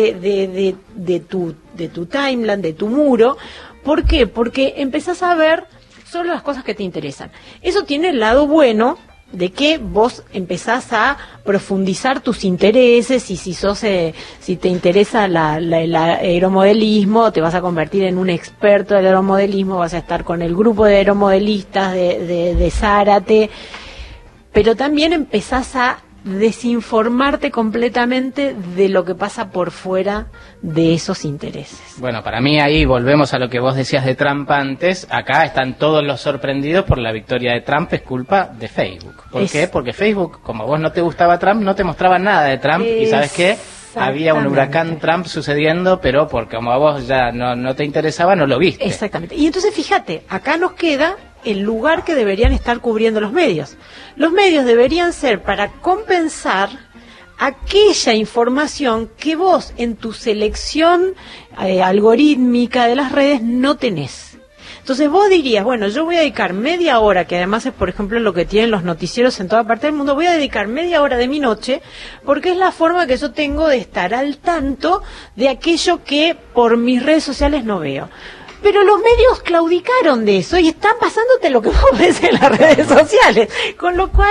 de tu timeline, de tu muro. ¿Por qué? Porque empezás a ver solo las cosas que te interesan. Eso tiene el lado bueno de que vos empezás a profundizar tus intereses y si te interesa el aeromodelismo, te vas a convertir en un experto del aeromodelismo, vas a estar con el grupo de aeromodelistas de Zárate, pero también empezás a desinformarte completamente de lo que pasa por fuera de esos intereses. Bueno, para mí ahí volvemos a lo que vos decías de Trump antes. Acá están todos los sorprendidos por la victoria de Trump, es culpa de Facebook. ¿Por qué? Porque Facebook, como a vos no te gustaba Trump, no te mostraba nada de Trump y ¿sabes qué? Había un huracán Trump sucediendo, pero porque como a vos ya no te interesaba, no lo viste. Exactamente. Y entonces fíjate, acá nos queda el lugar que deberían estar cubriendo los medios. Los medios deberían ser para compensar aquella información que vos en tu selección algorítmica de las redes no tenés. Entonces vos dirías, bueno, yo voy a dedicar media hora, que además es por ejemplo lo que tienen los noticieros en toda parte del mundo, voy a dedicar media hora de mi noche porque es la forma que yo tengo de estar al tanto de aquello que por mis redes sociales no veo. Pero los medios claudicaron de eso y están pasándote lo que vos ves en las redes sociales. Con lo cual,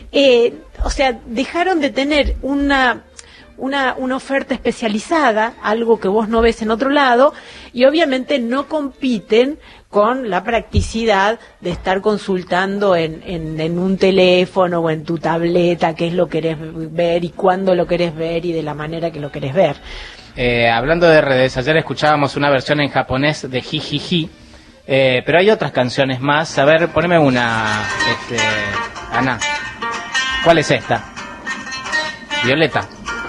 dejaron de tener una oferta especializada, algo que vos no ves en otro lado, y obviamente no compiten con la practicidad de estar consultando en un teléfono o en tu tableta qué es lo que querés ver y cuándo lo querés ver y de la manera que lo querés ver. Hablando de redes, ayer escuchábamos una versión en japonés de Jijiji, pero hay otras canciones más. A ver, poneme una, Ana. ¿Cuál es esta? Violeta.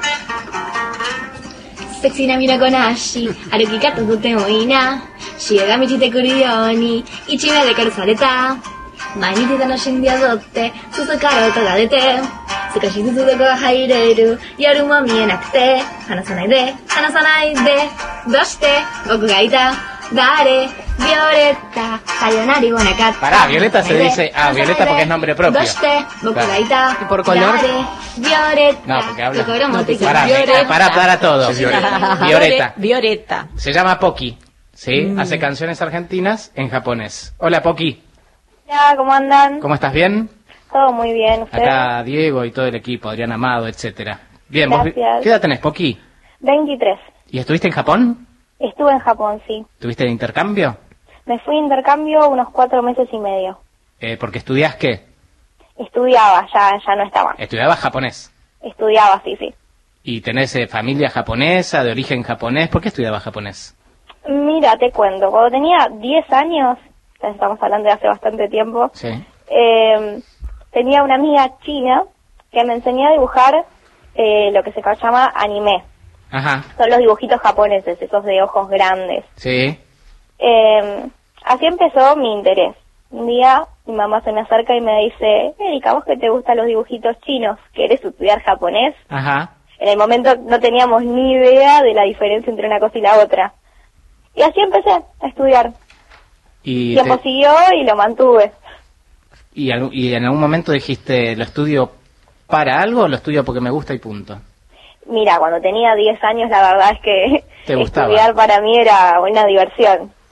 セクシーなミラコな足歩き方とてもいいな視野が満ちてくるように一夜で軽された毎日楽しんで踊って鈴から音が出て少しずつどこが入れる夜も見えなくて離さないで離さないでどうして僕がいた誰Violeta, sayonari bonacata. Pará, Violeta se dice, Violeta porque es nombre propio. Claro. ¿Y por color? Violeta. No, porque habla. No, para todo. Violeta. Violeta. Se llama Poki, ¿sí? Hace canciones argentinas en japonés. Hola, Poki. Hola, ¿cómo andan? ¿Cómo estás? ¿Bien? Todo muy bien, ¿ustedes? Acá Diego y todo el equipo, Adrián Amado, etcétera. Bien, gracias. ¿Vos qué edad tenés, Poki? 23. ¿Y estuviste en Japón? Estuve en Japón, sí. ¿Tuviste de intercambio? Me fui de intercambio unos 4 meses y medio. ¿Porque estudiás qué? Estudiaba, ya no estaba. ¿Estudiabas japonés? Estudiaba, sí. ¿Y tenés familia japonesa, de origen japonés? ¿Por qué estudiabas japonés? Mira, te cuento. Cuando tenía 10 años, ya estamos hablando de hace bastante tiempo, sí. Tenía una amiga china que me enseñó a dibujar lo que se llama anime. Ajá. Son los dibujitos japoneses, esos de ojos grandes. Sí. Así empezó mi interés. Un día mi mamá se me acerca y me dice, Erika, ¿vos que te gustan los dibujitos chinos? ¿Querés estudiar japonés? Ajá. En el momento no teníamos ni idea de la diferencia entre una cosa y la otra. Y así empecé a estudiar. Y tiempo siguió y lo mantuve. ¿Y en algún momento dijiste, lo estudio para algo o lo estudio porque me gusta y punto? Mira, cuando tenía 10 años la verdad es que ¿te gustaba? Estudiar para mí era una diversión.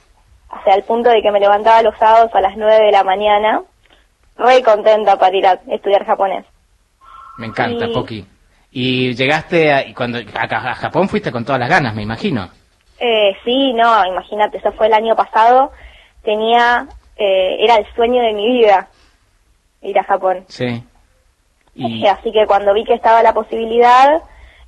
hasta el punto de que me levantaba los sábados a las 9 de la mañana, re contenta para ir a estudiar japonés. Me encanta, Poki. Y llegaste, cuando a Japón fuiste con todas las ganas, me imagino. Sí, no, imagínate, eso fue el año pasado, era el sueño de mi vida, ir a Japón. Sí. Así que cuando vi que estaba la posibilidad,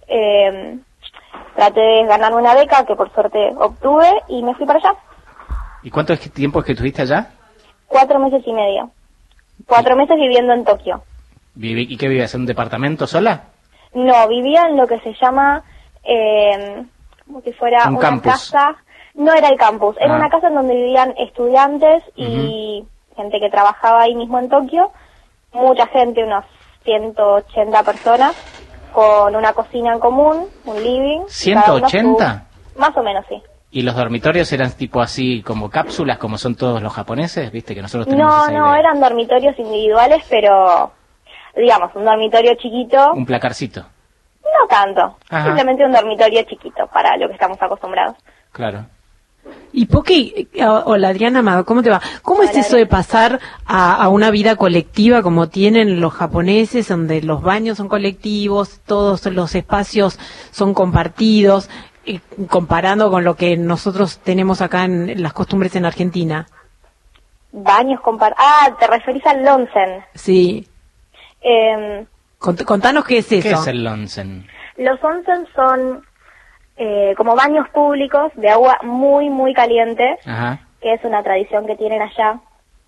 traté de ganarme una beca, que por suerte obtuve, y me fui para allá. ¿Y cuánto tiempo es que estuviste allá? 4 meses y medio. 4 meses viviendo en Tokio. ¿Y qué vivías, en un departamento sola? No, vivía en lo que se llama, como si fuera una campus. casa. No era el campus, era una casa en donde vivían estudiantes y gente que trabajaba ahí mismo en Tokio. Mucha gente, unos 180 personas, con una cocina en común, un living. ¿180? Más o menos, sí. ¿Y los dormitorios eran tipo así, como cápsulas, como son todos los japoneses? Viste que nosotros tenemos esa No, idea. eran dormitorios individuales, pero, digamos, un dormitorio chiquito. Un placarcito. No tanto, Ajá. simplemente un dormitorio chiquito, para lo que estamos acostumbrados. Claro. Y Poki, hola Adriana Amado, ¿cómo te va? ¿Cómo es eso de pasar a una vida colectiva como tienen los japoneses, donde los baños son colectivos, todos los espacios son compartidos, comparando con lo que nosotros tenemos acá en las costumbres en Argentina? Baños ¿te referís al onsen? Sí. Contanos qué es eso. ¿Qué es el onsen? Los onsen son como baños públicos de agua muy, muy caliente, Ajá. que es una tradición que tienen allá.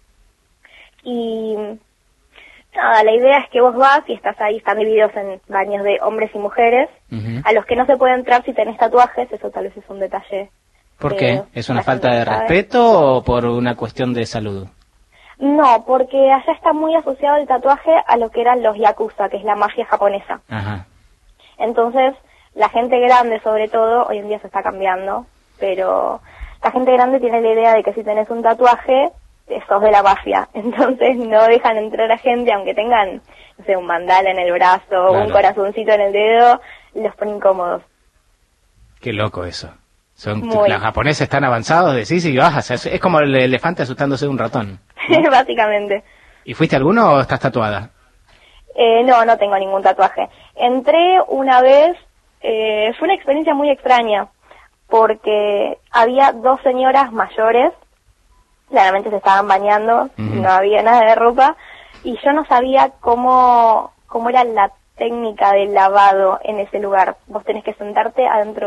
Y nada, la idea es que vos vas y estás ahí, están divididos en baños de hombres y mujeres, a los que no se puede entrar si tenés tatuajes, eso tal vez es un detalle. ¿Por qué? ¿Es una la falta gente de sabe. respeto o por una cuestión de salud? No, porque allá está muy asociado el tatuaje a lo que eran los yakuza, que es la mafia japonesa. Ajá. Entonces, la gente grande, sobre todo, hoy en día se está cambiando, pero la gente grande tiene la idea de que si tenés un tatuaje, sos de la mafia. Entonces, no dejan entrar a gente, aunque tengan, no sé, un mandala en el brazo, Claro. un corazoncito en el dedo, los ponen incómodos. Qué loco eso. Muy. Los japoneses están avanzados, decís, y vas, es como el elefante asustándose de un ratón. Básicamente. ¿Y fuiste alguno o estás tatuada? No tengo ningún tatuaje. Entré una vez, fue una experiencia muy extraña, porque había 2 señoras mayores, claramente se estaban bañando, no había nada de ropa, y yo no sabía cómo era la técnica del lavado en ese lugar. Vos tenés que sentarte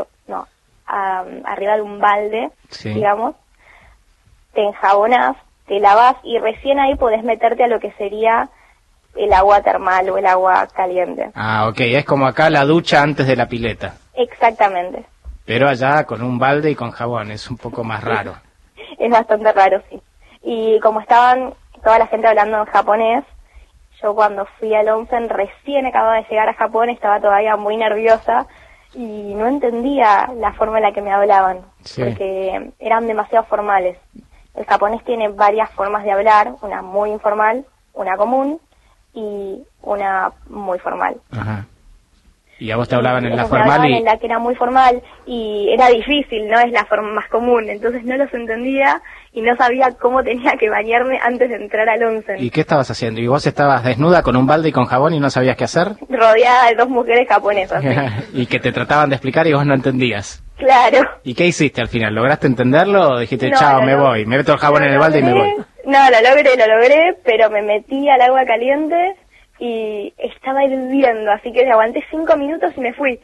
arriba de un balde, digamos, te enjabonás, te lavas y recién ahí podés meterte a lo que sería el agua termal o el agua caliente. Ah, ok, es como acá la ducha antes de la pileta. Exactamente. Pero allá con un balde y con jabón, es un poco más raro. Es bastante raro, sí. Y como estaban toda la gente hablando en japonés, yo cuando fui al onsen recién acababa de llegar a Japón, estaba todavía muy nerviosa y no entendía la forma en la que me hablaban, porque eran demasiado formales. El japonés tiene varias formas de hablar, una muy informal, una común y una muy formal. Ajá. Y a vos te hablaban en la Ellos me formal hablaban y... en la que era muy formal y era difícil, no es la forma más común, entonces no los entendía y no sabía cómo tenía que bañarme antes de entrar al onsen. ¿Y qué estabas haciendo? ¿Y vos estabas desnuda con un balde y con jabón y no sabías qué hacer? Rodeada de 2 mujeres japonesas. ¿Sí? Y que te trataban de explicar y vos no entendías. Claro. ¿Y qué hiciste al final? ¿Lograste entenderlo o dijiste, No, chao, lo me voy, me meto el jabón en el balde y me voy? No, lo logré, pero me metí al agua caliente y estaba hirviendo, así que aguanté 5 minutos y me fui.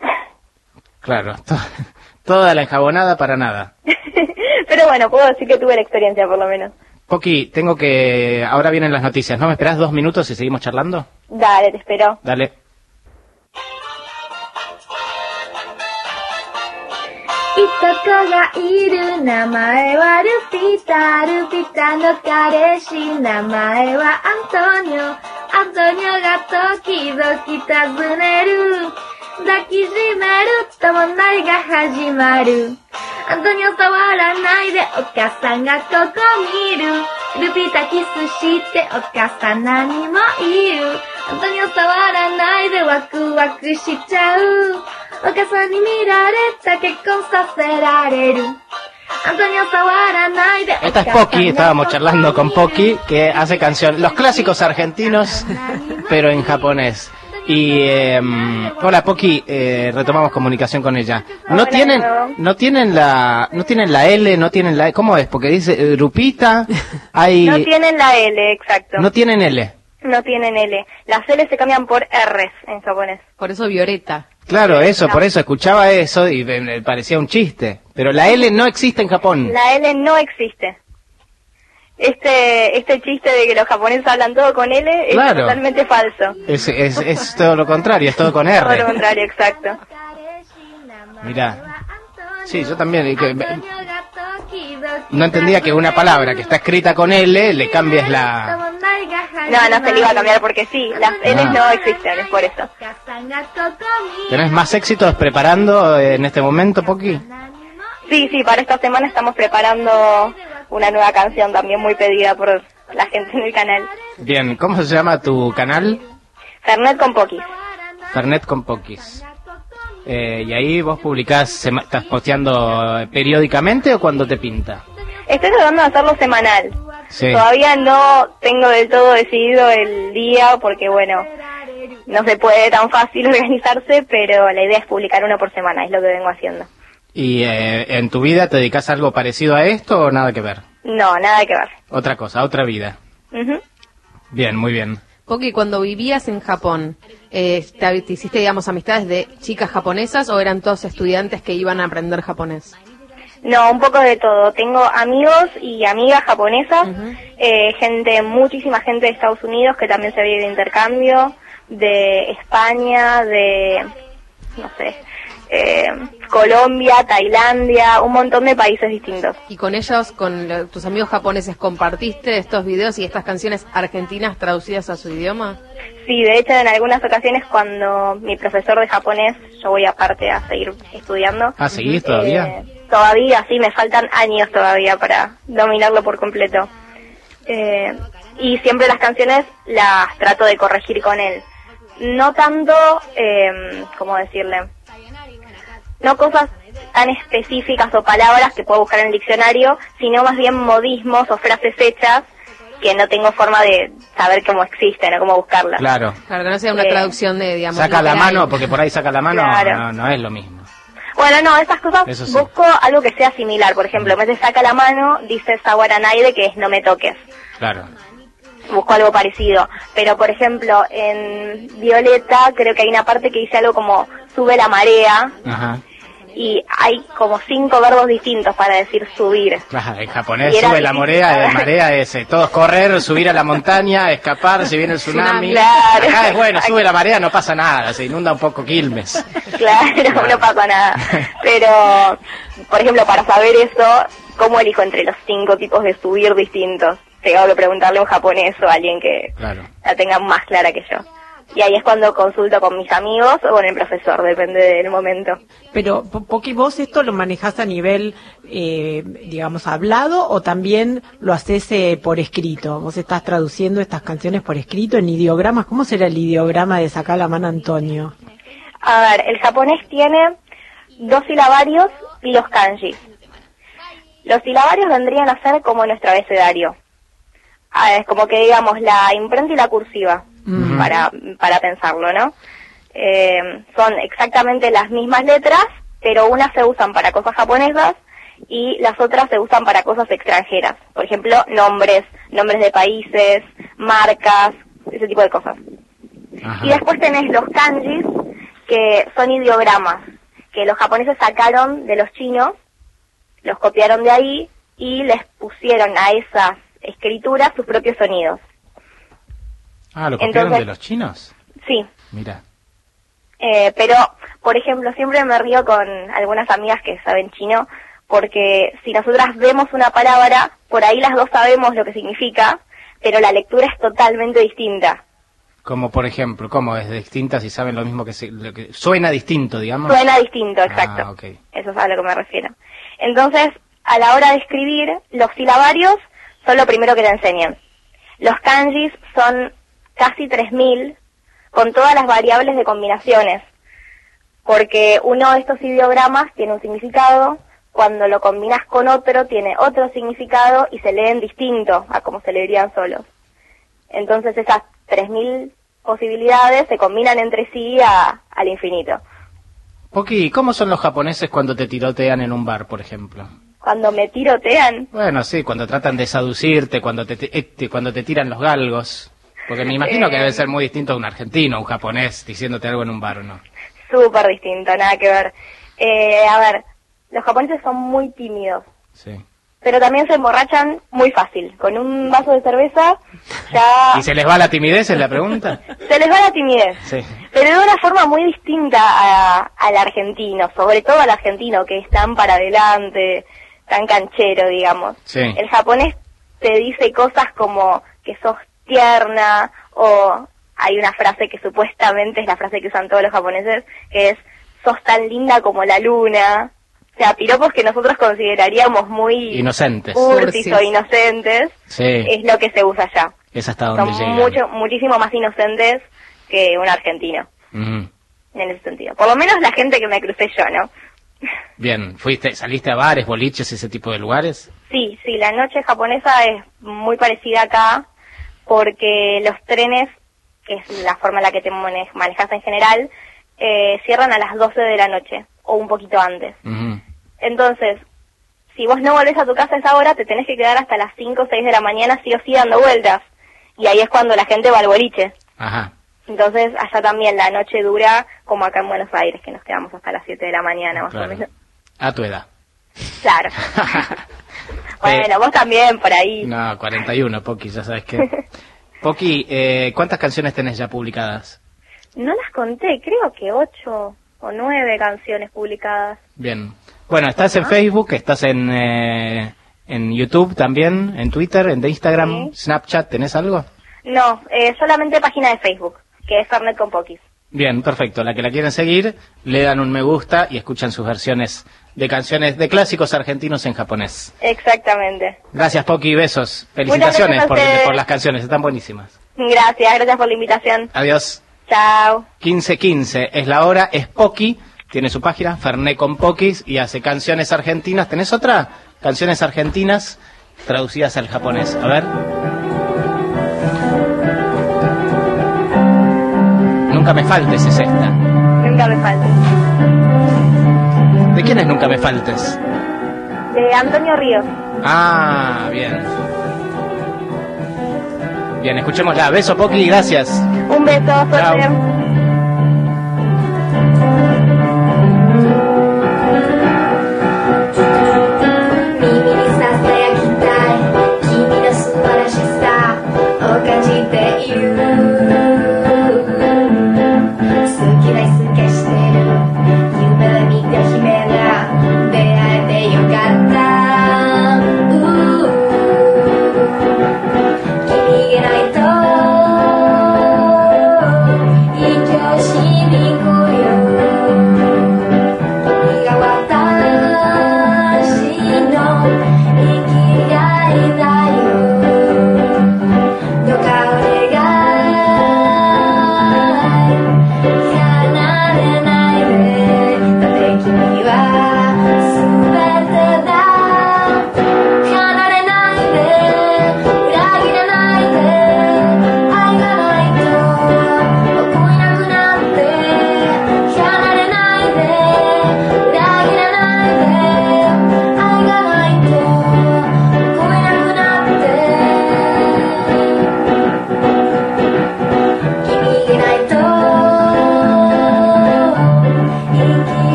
Claro, toda la enjabonada para nada. Pero bueno, puedo decir que tuve la experiencia por lo menos. Poki, ahora vienen las noticias, ¿no me esperás 2 minutos y seguimos charlando? Dale, te espero. Dale. いとこがいる名前はルピタの彼氏名前はアントニオが時々尋ねる抱きしめるともないが始まるアントニオ触らないでお母さんがここ見るルピタキスしてお母さん何も言うアントニオ触らないでワクワクしちゃうお母さんに見られた結婚させられるア Esta es Poki, estábamos charlando con Poki, que hace canción, los clásicos argentinos, pero en japonés. Y hola Poki, retomamos comunicación con ella. No tienen la L, no tienen la, ¿cómo es? Porque dice Lupita, hay. No tienen la L, exacto. No tienen L. No tienen L. Las L se cambian por R's en japonés. Por eso Violeta. Claro, eso, por eso escuchaba eso y me parecía un chiste. Pero la L no existe en Japón. La L no existe. Este chiste de que los japoneses hablan todo con L es totalmente falso. Es todo lo contrario, es todo con R. Todo lo contrario, exacto. Mirá. Sí, yo también. No entendía que una palabra que está escrita con L le cambies la... No se le iba a cambiar porque sí, las L no existen, es por eso. ¿Tenés más éxitos preparando en este momento, Poki? Sí, para esta semana estamos preparando una nueva canción también muy pedida por la gente en el canal. Bien, ¿cómo se llama tu canal? Fernet con Pokis. Fernet con Pokis. Y ahí vos publicás, ¿estás posteando periódicamente o cuando te pinta? Estoy tratando de hacerlo semanal. Sí. Todavía no tengo del todo decidido el día porque, bueno, no se puede tan fácil organizarse, pero la idea es publicar uno por semana, es lo que vengo haciendo. ¿Y en tu vida te dedicas a algo parecido a esto o nada que ver? No, nada que ver. Otra cosa, otra vida. Bien, muy bien. Poki, cuando vivías en Japón, ¿te hiciste, digamos, amistades de chicas japonesas o eran todos estudiantes que iban a aprender japonés? No, un poco de todo. Tengo amigos y amigas japonesas, muchísima gente de Estados Unidos que también se había ido de intercambio, de España, de, no sé, Colombia, Tailandia, un montón de países distintos. ¿Y con ellos, con tus amigos japoneses, compartiste estos videos y estas canciones argentinas traducidas a su idioma? Sí, de hecho en algunas ocasiones cuando mi profesor de japonés, yo voy aparte a seguir estudiando. ¿Ah, seguís todavía? Todavía, sí, me faltan años todavía para dominarlo por completo. Y siempre las canciones las trato de corregir con él. No tanto, ¿cómo decirle? No cosas tan específicas o palabras que puedo buscar en el diccionario, sino más bien modismos o frases hechas que no tengo forma de saber cómo existen o cómo buscarlas. Claro. Claro, que no sea una traducción de, digamos... Saca la mano, porque por ahí saca la mano, claro. no es lo mismo. Bueno, no, esas cosas Sí. busco algo que sea similar. Por ejemplo, en vez de saca la mano, dice Sawaranaide, que es no me toques. Claro. Busco algo parecido. Pero, por ejemplo, en Violeta creo que hay una parte que dice algo como sube la marea. Ajá. Y hay como 5 verbos distintos para decir subir. Claro, en japonés sube la marea es todos correr, subir a la montaña, escapar si viene el tsunami. Claro. Acá es bueno, sube la marea, no pasa nada, se inunda un poco Quilmes. Claro, no pasa nada. Pero, por ejemplo, para saber eso, ¿cómo elijo entre los 5 tipos de subir distintos? Tengo que preguntarle a un japonés o a alguien que la tenga más clara que yo. Y ahí es cuando consulto con mis amigos o con el profesor, depende del momento. Pero, Poki, ¿vos esto lo manejás a nivel, digamos, hablado o también lo haces por escrito? ¿Vos estás traduciendo estas canciones por escrito en ideogramas? ¿Cómo será el ideograma de Saca la mano, Antonio? A ver, el japonés tiene 2 silabarios y los kanjis. Los silabarios vendrían a ser como nuestro abecedario. Es como que digamos la imprenta y la cursiva. Para pensarlo, ¿no? Son exactamente las mismas letras, pero unas se usan para cosas japonesas y las otras se usan para cosas extranjeras. Por ejemplo, nombres de países, marcas, ese tipo de cosas. Ajá. Y después tenés los kanjis, que son ideogramas, que los japoneses sacaron de los chinos, los copiaron de ahí y les pusieron a esas escrituras sus propios sonidos. Ah, ¿lo copiaron de los chinos? Sí. Mira. Pero, por ejemplo, siempre me río con algunas amigas que saben chino, porque si nosotras vemos una palabra, por ahí las dos sabemos lo que significa, pero la lectura es totalmente distinta. Como por ejemplo, ¿cómo es distinta si saben lo mismo que suena distinto, digamos? Suena distinto, exacto. Ah, okay. Eso es a lo que me refiero. Entonces, a la hora de escribir, los silabarios son lo primero que te enseñan. Los kanjis son casi 3.000, con todas las variables de combinaciones, porque uno de estos ideogramas tiene un significado, cuando lo combinas con otro tiene otro significado y se leen distinto a como se leerían solos. Entonces esas 3000 posibilidades se combinan entre sí al infinito. Poki, ¿cómo son los japoneses cuando te tirotean en un bar, por ejemplo? Cuando me tirotean, Bueno, sí, cuando tratan de seducirte, cuando te tiran los galgos. Porque me imagino que debe ser muy distinto a un argentino, un japonés, diciéndote algo en un bar, ¿o no? súper distinto, nada que ver. A ver, los japoneses son muy tímidos. Sí. Pero también se emborrachan muy fácil. Con un vaso de cerveza ya... ¿Y se les va la timidez, es la pregunta? Se les va la timidez. Sí. Pero de una forma muy distinta al argentino, sobre todo al argentino, que es tan para adelante, tan canchero, digamos. Sí. El japonés te dice cosas como que sos tierna, o hay una frase que supuestamente es la frase que usan todos los japoneses, que es, sos tan linda como la luna. O sea, piropos que nosotros consideraríamos muy inocentes, cursis o inocentes, sí, es lo que se usa allá. Es hasta donde Son llega. muchísimo más inocentes que un argentino, En ese sentido. Por lo menos la gente que me crucé yo, ¿no? Bien, saliste a bares, boliches, ese tipo de lugares? Sí, la noche japonesa es muy parecida acá, porque los trenes, que es la forma en la que te manejas en general, cierran a las 12 de la noche, o un poquito antes. Entonces, si vos no volvés a tu casa a esa hora, te tenés que quedar hasta las 5 o 6 de la mañana sí o sí dando vueltas. Y ahí es cuando la gente va al boliche. Ajá. Entonces, allá también la noche dura, como acá en Buenos Aires, que nos quedamos hasta las 7 de la mañana, más Claro. o menos. A tu edad. Claro. Bueno, vos también, por ahí. No, 41, Poki, ya sabes que... Poki, ¿cuántas canciones tenés ya publicadas? No las conté, creo que 8 o 9 canciones publicadas. Bien. Bueno, estás en Facebook, estás en YouTube también, en Twitter, en Instagram, Snapchat, ¿tenés algo? No, solamente página de Facebook, que es Fernet con Pokis. Bien, perfecto. La que la quieren seguir, le dan un me gusta y escuchan sus versiones de canciones de clásicos argentinos en japonés. Exactamente. Gracias, Poki, besos. Felicitaciones Muchas gracias a por las ustedes. canciones, están buenísimas. Gracias por la invitación. Adiós. Chao. 15:15 es la hora, es Poki, tiene su página, Fernet con Pokis, y hace canciones argentinas. ¿Tenés otra? Canciones argentinas traducidas al japonés. A ver. Nunca me faltes es esta. Nunca me faltes. ¿De quién es Nunca me faltes? De Antonio Ríos. Ah, bien. Bien, escuchémosla. Beso, Poki, gracias. Un beso, suerte. Chao.